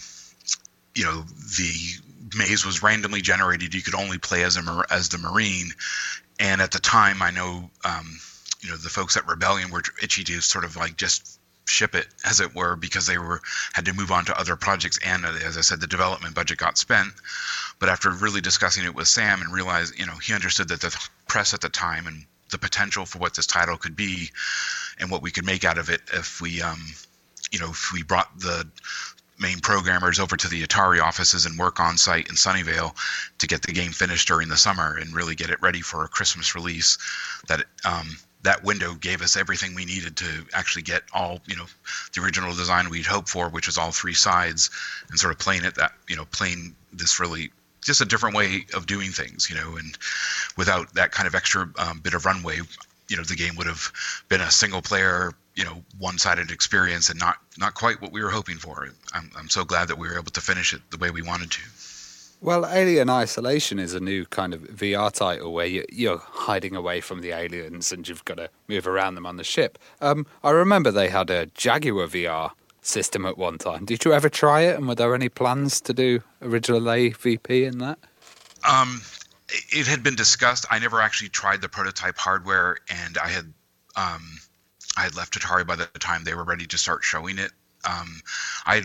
you know, the maze was randomly generated. You could only play as a as the Marine, and at the time, I know, um, you know, the folks at Rebellion were itchy to sort of like just ship it, as it were, because they were had to move on to other projects, and as I said, the development budget got spent. But after really discussing it with Sam and realized, you know, he understood that the press at the time and the potential for what this title could be and what we could make out of it if we, um, you know, if we brought the main programmers over to the Atari offices and work on site in Sunnyvale to get the game finished during the summer and really get it ready for a Christmas release, that um, that window gave us everything we needed to actually get all, you know, the original design we'd hoped for, which was all three sides, and sort of playing it that, you know, playing this really just a different way of doing things, you know, and without that kind of extra um, bit of runway, you know, the game would have been a single player, you know, one-sided experience and not, not quite what we were hoping for. I'm, I'm so glad that we were able to finish it the way we wanted to. Well, Alien Isolation is a new kind of V R title where you, you're hiding away from the aliens and you've got to move around them on the ship. Um, I remember they had a Jaguar V R system at one time. Did you ever try it, and were there any plans to do original A V P in that? Um, it had been discussed. I never actually tried the prototype hardware, and I had um, I had left Atari by the time they were ready to start showing it. Um, I had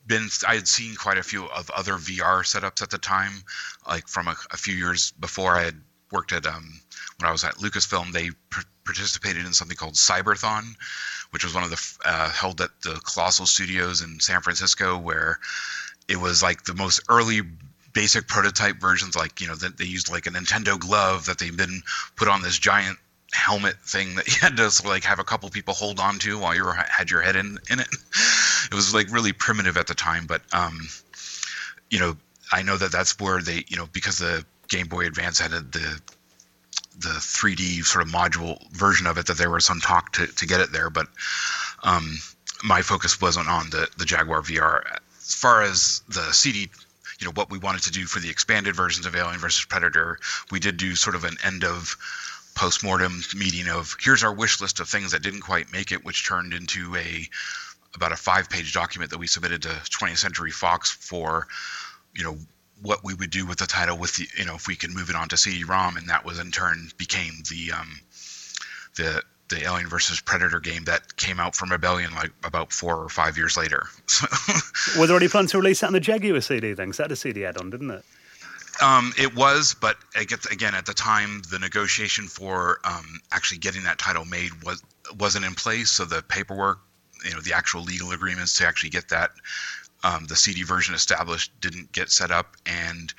been I had seen quite a few of other V R setups at the time, like from a, a few years before. I had worked at um, when I was at Lucasfilm. They pr- participated in something called Cyberthon, which was one of the uh, held at the Colossal Studios in San Francisco, where it was like the most early basic prototype versions, like, you know, that they used like a Nintendo glove that they'd been put on this giant helmet thing that you had to sort of like have a couple people hold on to while you were, had your head in, in it. It was like really primitive at the time, but um, you know, I know that that's where they, you know, because the Game Boy Advance had a, the the three D sort of module version of it, that there was some talk to, to get it there, but um, my focus wasn't on the, the Jaguar V R. As far as the C D, you know, what we wanted to do for the expanded versions of Alien versus Predator, we did do sort of an end of post-mortem meeting of here's our wish list of things that didn't quite make it, which turned into a about a five-page document that we submitted to twentieth Century Fox for, you know, what we would do with the title, with the, you know, if we could move it onto C D-ROM, and that was in turn became the um, the the Alien versus Predator game that came out from Rebellion like about four or five years later. Were there any plans to release that on the Jaguar C D then? Because that had a C D add-on, didn't it? Um, it was, but I guess, again, at the time, the negotiation for um, actually getting that title made was wasn't in place. So the paperwork, you know, the actual legal agreements to actually get that um, the C D version established didn't get set up, and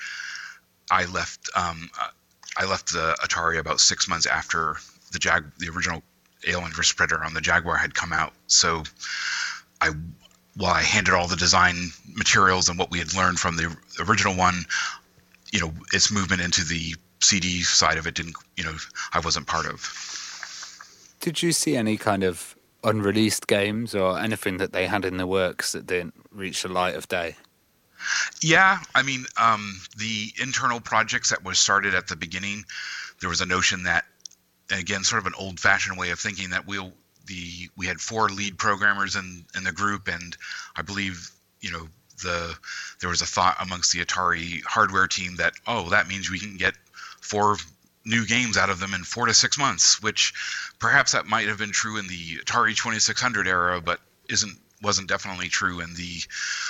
I left. Um, I left the Atari about six months after the Jag, the original Alien versus Predator on the Jaguar had come out. So I. While I handed all the design materials and what we had learned from the original one, you know, its movement into the C D side of it didn't, you know, I wasn't part of. Did you see any kind of unreleased games or anything that they had in the works that didn't reach the light of day? Yeah, I mean, um, the internal projects that were started at the beginning, there was a notion that, again, sort of an old-fashioned way of thinking, that we'll the we had four lead programmers in in the group, and I believe, you know, the there was a thought amongst the Atari hardware team that, oh, that means we can get four new games out of them in four to six months, which perhaps that might have been true in the Atari twenty-six hundred era, but isn't wasn't definitely true in the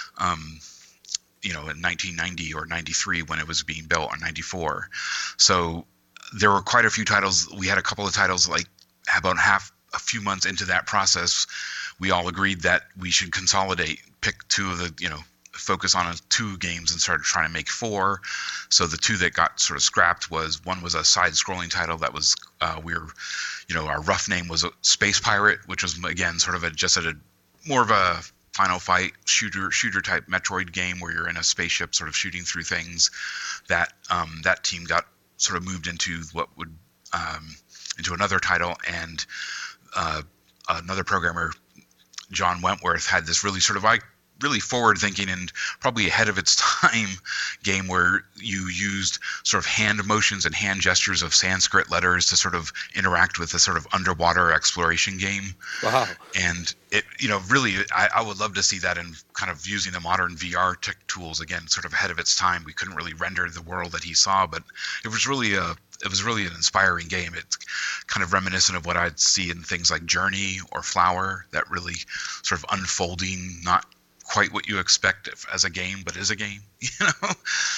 um, you know, in nineteen ninety or ninety-three when it was being built, or ninety-four. So there were quite a few titles. We had a couple of titles, like about half a few months into that process, we all agreed that we should consolidate, pick two of the, you know, focus on two games and started trying to make four. So the two that got sort of scrapped was, one was a side-scrolling title that was, uh, we were, you know, our rough name was Space Pirate, which was, again, sort of a, just a, more of a Final Fight shooter, shooter type Metroid game where you're in a spaceship sort of shooting through things. That, um, that team got sort of moved into what would, um, into another title, and uh, another programmer, John Wentworth, had this really sort of like really forward-thinking and probably ahead of its time game where you used sort of hand motions and hand gestures of Sanskrit letters to sort of interact with a sort of underwater exploration game. Wow. And it, you know, really, I, I would love to see that in kind of using the modern V R tech tools, again, sort of ahead of its time. We couldn't really render the world that he saw, but it was really a it was really an inspiring game. It's kind of reminiscent of what I'd see in things like Journey or Flower, that really sort of unfolding, not quite what you expect as a game, but is a game, you know?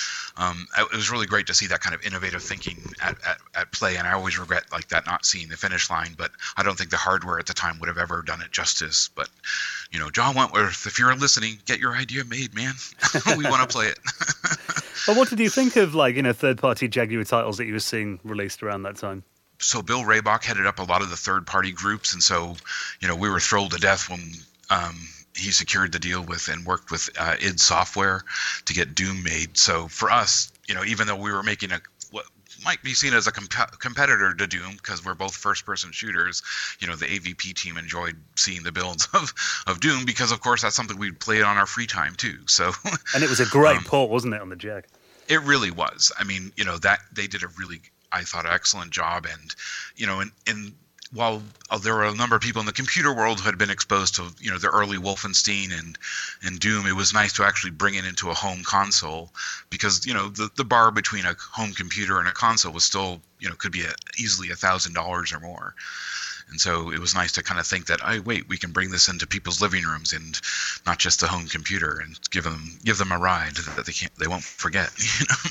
Um, it was really great to see that kind of innovative thinking at, at, at play, and I always regret like that not seeing the finish line, but I don't think the hardware at the time would have ever done it justice. But, you know, John Wentworth, if you're listening, get your idea made, man. We want to play it. Well, what did you think of, like, you know, third-party Jaguar titles that you were seeing released around that time? So Bill Raybach headed up a lot of the third-party groups, and so, you know, we were thrilled to death when um, he secured the deal with and worked with uh, id Software to get Doom made. So for us, you know, even though we were making a what might be seen as a comp- competitor to Doom, because we're both first-person shooters, you know, the A V P team enjoyed seeing the builds of, of Doom because, of course, that's something we played on our free time too. So, and it was a great um, port, wasn't it, on the Jag? It really was. I mean, you know, that they did a really, I thought, excellent job. And, you know, and, and while uh, there were a number of people in the computer world who had been exposed to, you know, the early Wolfenstein and, and Doom, it was nice to actually bring it into a home console because, you know, the, the bar between a home computer and a console was still, you know, could be a, easily a thousand dollars or more. And so it was nice to kind of think that, oh, wait, we can bring this into people's living rooms and not just the home computer, and give them give them a ride that they can't they won't forget. You know?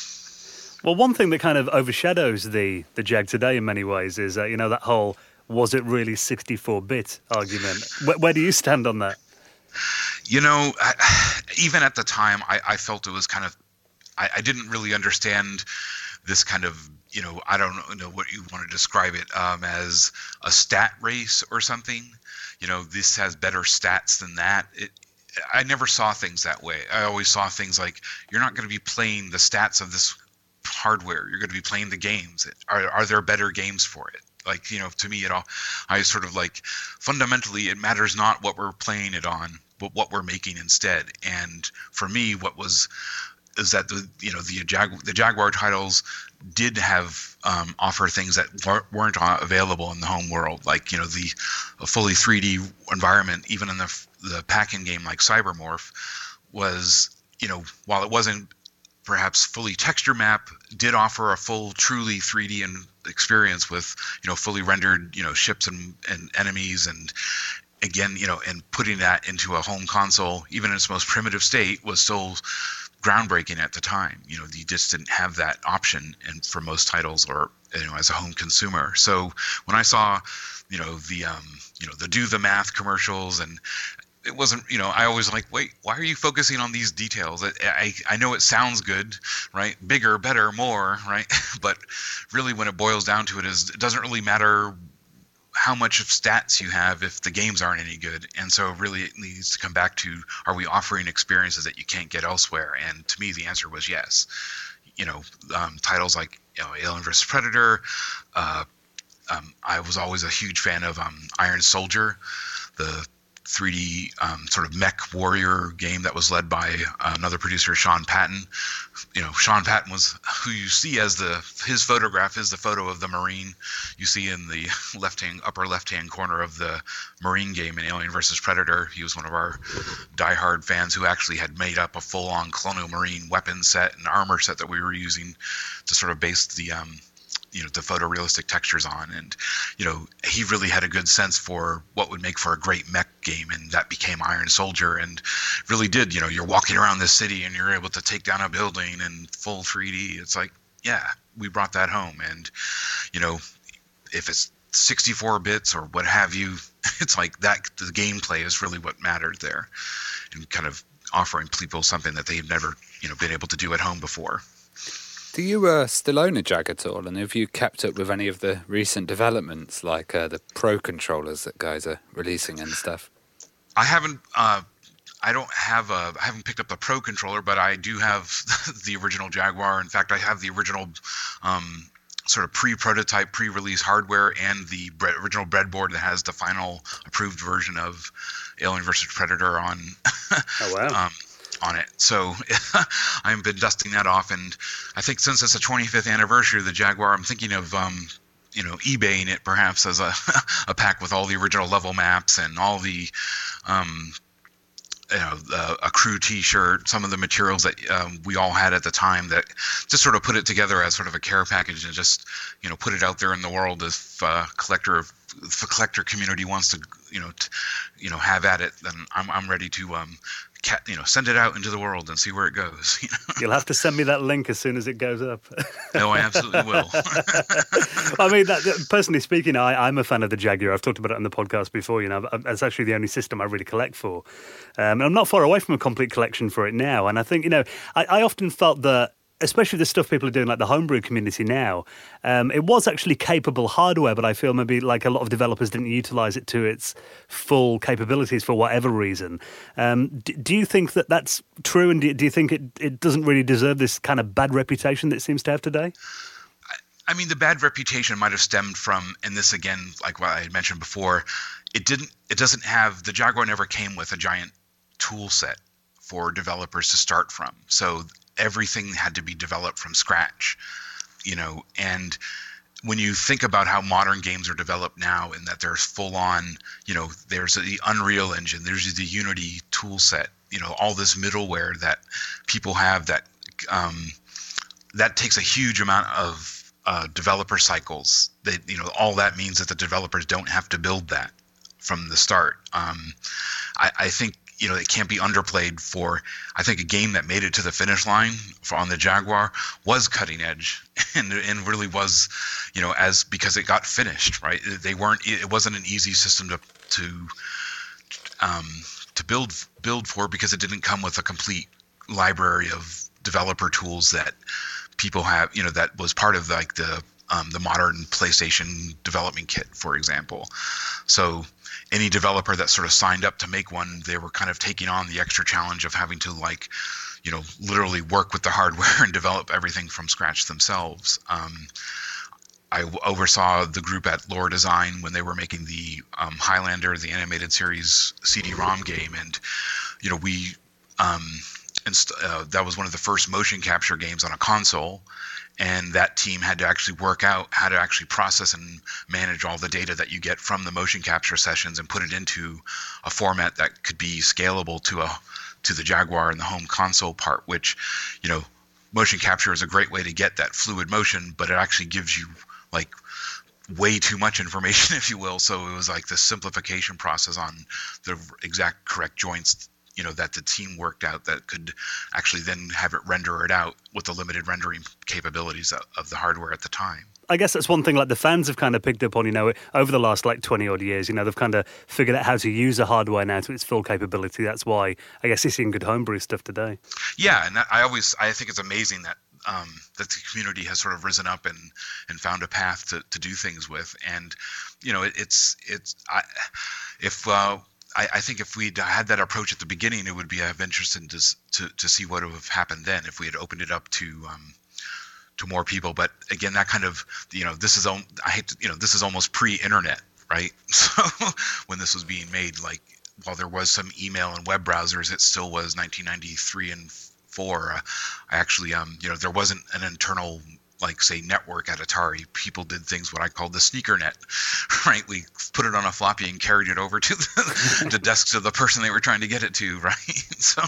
Well, one thing that kind of overshadows the the Jag today in many ways is uh, you know, that whole was it really sixty-four bit argument. Where, where do you stand on that? You know, I, even at the time, I, I felt it was kind of, I, I didn't really understand this kind of, you know, I don't know what you want to describe it um, as a stat race or something. You know, this has better stats than that. It, I never saw things that way. I always saw things like, you're not going to be playing the stats of this hardware. You're going to be playing the games. Are, are there better games for it? Like, you know, to me, it all, I sort of like, fundamentally, it matters not what we're playing it on, but what we're making instead. And for me, what was, is that the, you know, the Jag, the Jaguar titles did have, um, offer things that weren't available in the home world. Like, you know, the a fully three D environment, even in the, the pack-in game like Cybermorph was, you know, while it wasn't perhaps fully texture map, did offer a full, truly three D and experience with, you know, fully rendered, you know, ships and, and enemies. And again, you know, and putting that into a home console, even in its most primitive state, was still groundbreaking at the time. You know, you just didn't have that option and for most titles, or, you know, as a home consumer. So when I saw, you know, the, um, you know, the do the math commercials, and it wasn't, you know, I always like, wait, why are you focusing on these details? I, I, I know it sounds good, right? Bigger, better, more, right? But really when it boils down to it is, it doesn't really matter how much of stats you have if the games aren't any good. And so really it needs to come back to, are we offering experiences that you can't get elsewhere? And to me, the answer was yes. You know, um, titles like, you know, Alien versus. Predator. Uh, um, I was always a huge fan of um, Iron Soldier, the three D um, sort of mech warrior game that was led by another producer, Sean Patton. You know, Sean Patton was who you see as the, his photograph is the photo of the Marine you see in the left-hand, upper left-hand corner of the Marine game in Alien versus. Predator. He was one of our diehard fans who actually had made up a full-on Colonial Marine weapon set and armor set that we were using to sort of base the, um, you know, the photorealistic textures on. And, you know, he really had a good sense for what would make for a great mech game, and that became Iron Soldier, and really did, you know, you're walking around this city and you're able to take down a building in full three D. It's like, yeah, we brought that home. And, you know, if it's sixty-four bits or what have you, it's like that, the gameplay is really what mattered there, and kind of offering people something that they've never, you know, been able to do at home before. Do you uh, still own a Jag at all? And have you kept up with any of the recent developments, like uh, the Pro controllers that guys are releasing and stuff? I haven't. Uh, I don't have a. I haven't picked up the Pro controller, but I do have the original Jaguar. In fact, I have the original um, sort of pre-prototype, pre-release hardware, and the bre- original breadboard that has the final approved version of Alien versus. Predator on. Oh wow. um, on it. So I've been dusting that off, and I think since it's the twenty-fifth anniversary of the Jaguar, I'm thinking of um, you know, eBaying it perhaps as a a pack with all the original level maps and all the um, you know, uh, a crew T-shirt, some of the materials that um, we all had at the time, that just sort of put it together as sort of a care package and just, you know, put it out there in the world if uh, collector if the collector community wants to, you know, t- you know, have at it. Then I'm I'm ready to um, cat, you know, send it out into the world and see where it goes. You know? You'll have to send me that link as soon as it goes up. No, I absolutely will. I mean, that, personally speaking, I, I'm a fan of the Jaguar. I've talked about it on the podcast before. You know, it's actually the only system I really collect for. Um, and I'm not far away from a complete collection for it now. And I think, you know, I, I often felt that, especially the stuff people are doing, like the homebrew community now, um, it was actually capable hardware, but I feel maybe like a lot of developers didn't utilize it to its full capabilities for whatever reason. Um, do, do you think that that's true, and do, do you think it, it doesn't really deserve this kind of bad reputation that it seems to have today? I mean, the bad reputation might have stemmed from, and this again, like what I had mentioned before, it didn't, it doesn't have, the Jaguar never came with a giant tool set for developers to start from. So everything had to be developed from scratch, you know, and when you think about how modern games are developed now, and that there's full on, you know, there's the Unreal Engine, there's the Unity tool set, you know, all this middleware that people have that, um, that takes a huge amount of, uh, developer cycles. They, you know, all that means that the developers don't have to build that from the start. Um, I, I think, you know, it can't be underplayed for, I think a game that made it to the finish line for, on the Jaguar was cutting edge and and really was, you know, as because it got finished, right? They weren't, it wasn't an easy system to, to, um, to build, build for because it didn't come with a complete library of developer tools that people have, you know, that was part of like the, um, the modern PlayStation development kit, for example. So, any developer that sort of signed up to make one, they were kind of taking on the extra challenge of having to like, you know, literally work with the hardware and develop everything from scratch themselves. Um, I oversaw the group at Lore Design when they were making the um, Highlander, the animated series C D ROM game. And, you know, we, um, inst- uh, that was one of the first motion capture games on a console. And that team had to actually work out how to actually process and manage all the data that you get from the motion capture sessions and put it into a format that could be scalable to a to the Jaguar and the home console part, which, you know, motion capture is a great way to get that fluid motion, but it actually gives you like way too much information, if you will. So it was like the simplification process on the exact correct joints, you know, that the team worked out that could actually then have it render it out with the limited rendering capabilities of, of the hardware at the time. I guess that's one thing like the fans have kind of picked up on, you know, over the last like twenty odd years, you know, they've kind of figured out how to use the hardware now to its full capability. That's why I guess you're seeing good homebrew stuff today. Yeah. And I always, I think it's amazing that, um, that the community has sort of risen up and, and found a path to, to do things with. And, you know, it, it's, it's, I, if, uh, I, I think if we'd had that approach at the beginning, it would be of interest to to to see what would have happened then if we had opened it up to um, to more people. But again, that kind of, you know, this is I hate to, you know, this is almost pre-internet, right? So when this was being made, like while there was some email and web browsers, it still was nineteen ninety-three and four. Uh, I actually, um, you know, there wasn't an internal, like say network at Atari. People did things what I called the sneaker net, right? We put it on a floppy and carried it over to the, the desks of the person they were trying to get it to, right? So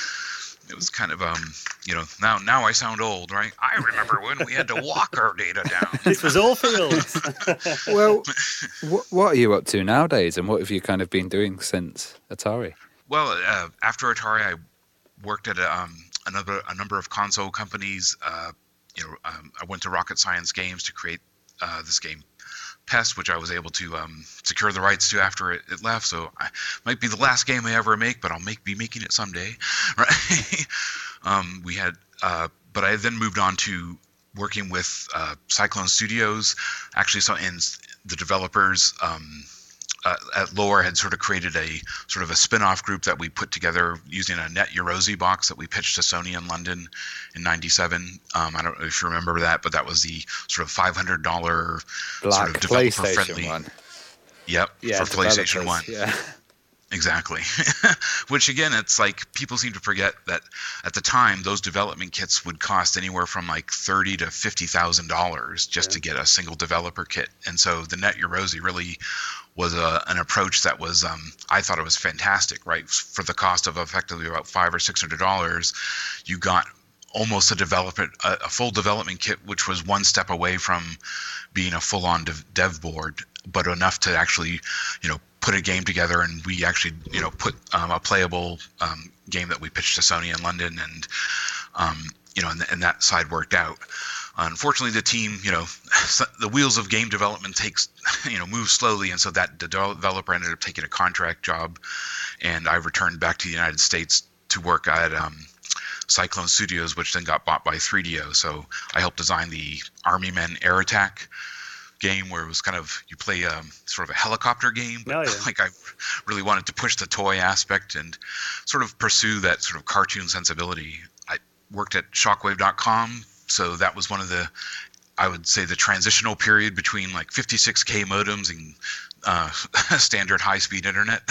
it was kind of, um, you know, now now I sound old, right? I remember when we had to walk our data down. This was all fields. Well, wh- what are you up to nowadays, and what have you kind of been doing since Atari? Well, uh, after Atari, I worked at a, um, another a number of console companies. Uh, You know, um, I went to Rocket Science Games to create uh, this game, Pest, which I was able to um, secure the rights to after it, it left. So I might be the last game I ever make, but I'll make be making it someday, right? um, we had, uh, but I then moved on to working with uh, Cyclone Studios. Actually, so and the developers um, uh, at Lore had sort of created a sort of a spin-off group that we put together using a Net Eurosi box that we pitched to Sony in London in ninety-seven. Um, I don't know if you remember that, but that was the sort of five hundred dollars Black sort of developer-friendly. PlayStation one. Yep, Yeah, for PlayStation one. Yeah. Exactly. Which again, it's like people seem to forget that at the time those development kits would cost anywhere from like thirty to fifty thousand dollars just yeah. to get a single developer kit. And so the Net Eurosi really was a, an approach that was um, I thought it was fantastic, right? For the cost of effectively about five or six hundred dollars, you got almost a development a, a full development kit, which was one step away from being a full-on dev, dev board, but enough to actually, you know, put a game together. And we actually, you know, put um, a playable um, game that we pitched to Sony in London, and um, you know, and, and that side worked out. Unfortunately, the team, you know, the wheels of game development takes, you know, move slowly, and so that the developer ended up taking a contract job, and I returned back to the United States to work at um, Cyclone Studios, which then got bought by three D O. So I helped design the Army Men Air Attack game, where it was kind of, you play um, sort of a helicopter game, but oh, yeah. like I really wanted to push the toy aspect and sort of pursue that sort of cartoon sensibility. I worked at Shockwave dot com, so that was one of the, I would say, the transitional period between like fifty-six K modems and uh, standard high-speed internet.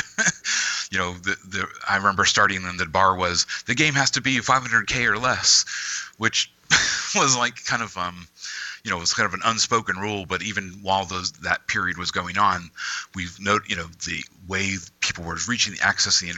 You know, the, the I remember starting and the bar was, the game has to be five hundred K or less, which was like kind of, um, you know, it was kind of an unspoken rule. But even while those that period was going on, we've noted, you know, the way people were reaching the access to the internet,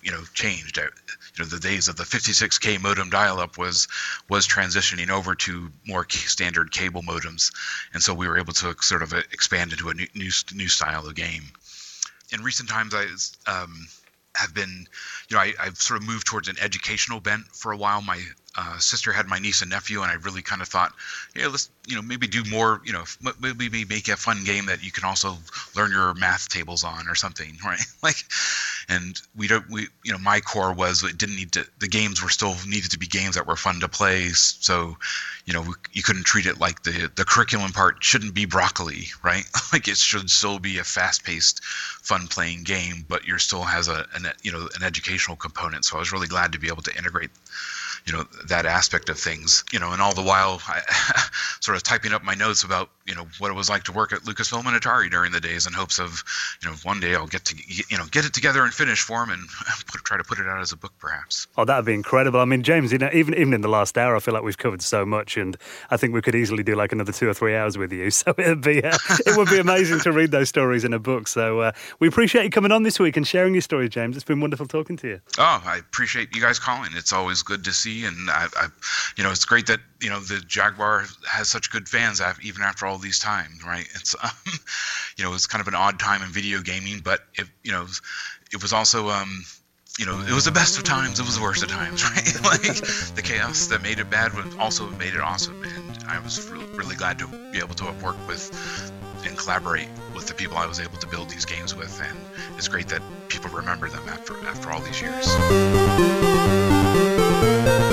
you know, changed. You know, the days of the fifty-six K modem dial-up was was transitioning over to more standard cable modems, and so we were able to sort of expand into a new new, new style of game. In recent times, I um, have been, you know, I, I've sort of moved towards an educational bent for a while. My uh, sister had my niece and nephew, and I really kind of thought, yeah, let's, you know, maybe do more, you know, maybe make a fun game that you can also learn your math tables on or something, right? Like, and we don't, we, you know, my core was it didn't need to, the games were still needed to be games that were fun to play. So, you know, you couldn't treat it like the, the curriculum part shouldn't be broccoli, right? Like it should still be a fast-paced, fun-playing game, but you're still has a, an, you know, an educational component. So I was really glad to be able to integrate, you know, that aspect of things, you know, and all the while I sort of typing up my notes about, you know, what it was like to work at Lucasfilm and Atari during the days in hopes of, you know, one day I'll get to, you know, get it together in finished form and put, try to put it out as a book perhaps. Oh, that'd be incredible. I mean, James, you know, even, even in the last hour, I feel like we've covered so much, and I think we could easily do like another two or three hours with you. So it'd be, uh, it would be amazing to read those stories in a book. So uh, we appreciate you coming on this week and sharing your stories, James. It's been wonderful talking to you. Oh, I appreciate you guys calling. It's always good to see. And I, I you know, it's great that, you know, the Jaguar has such good fans even after all these times, right? It's, um, you know, it's kind of an odd time in video gaming, but it, you know, it was also, um, you know, it was the best of times, it was the worst of times, right? Like the chaos that made it bad was also made it awesome, and I was really, really glad to be able to work with and collaborate with the people I was able to build these games with, and it's great that people remember them after after all these years.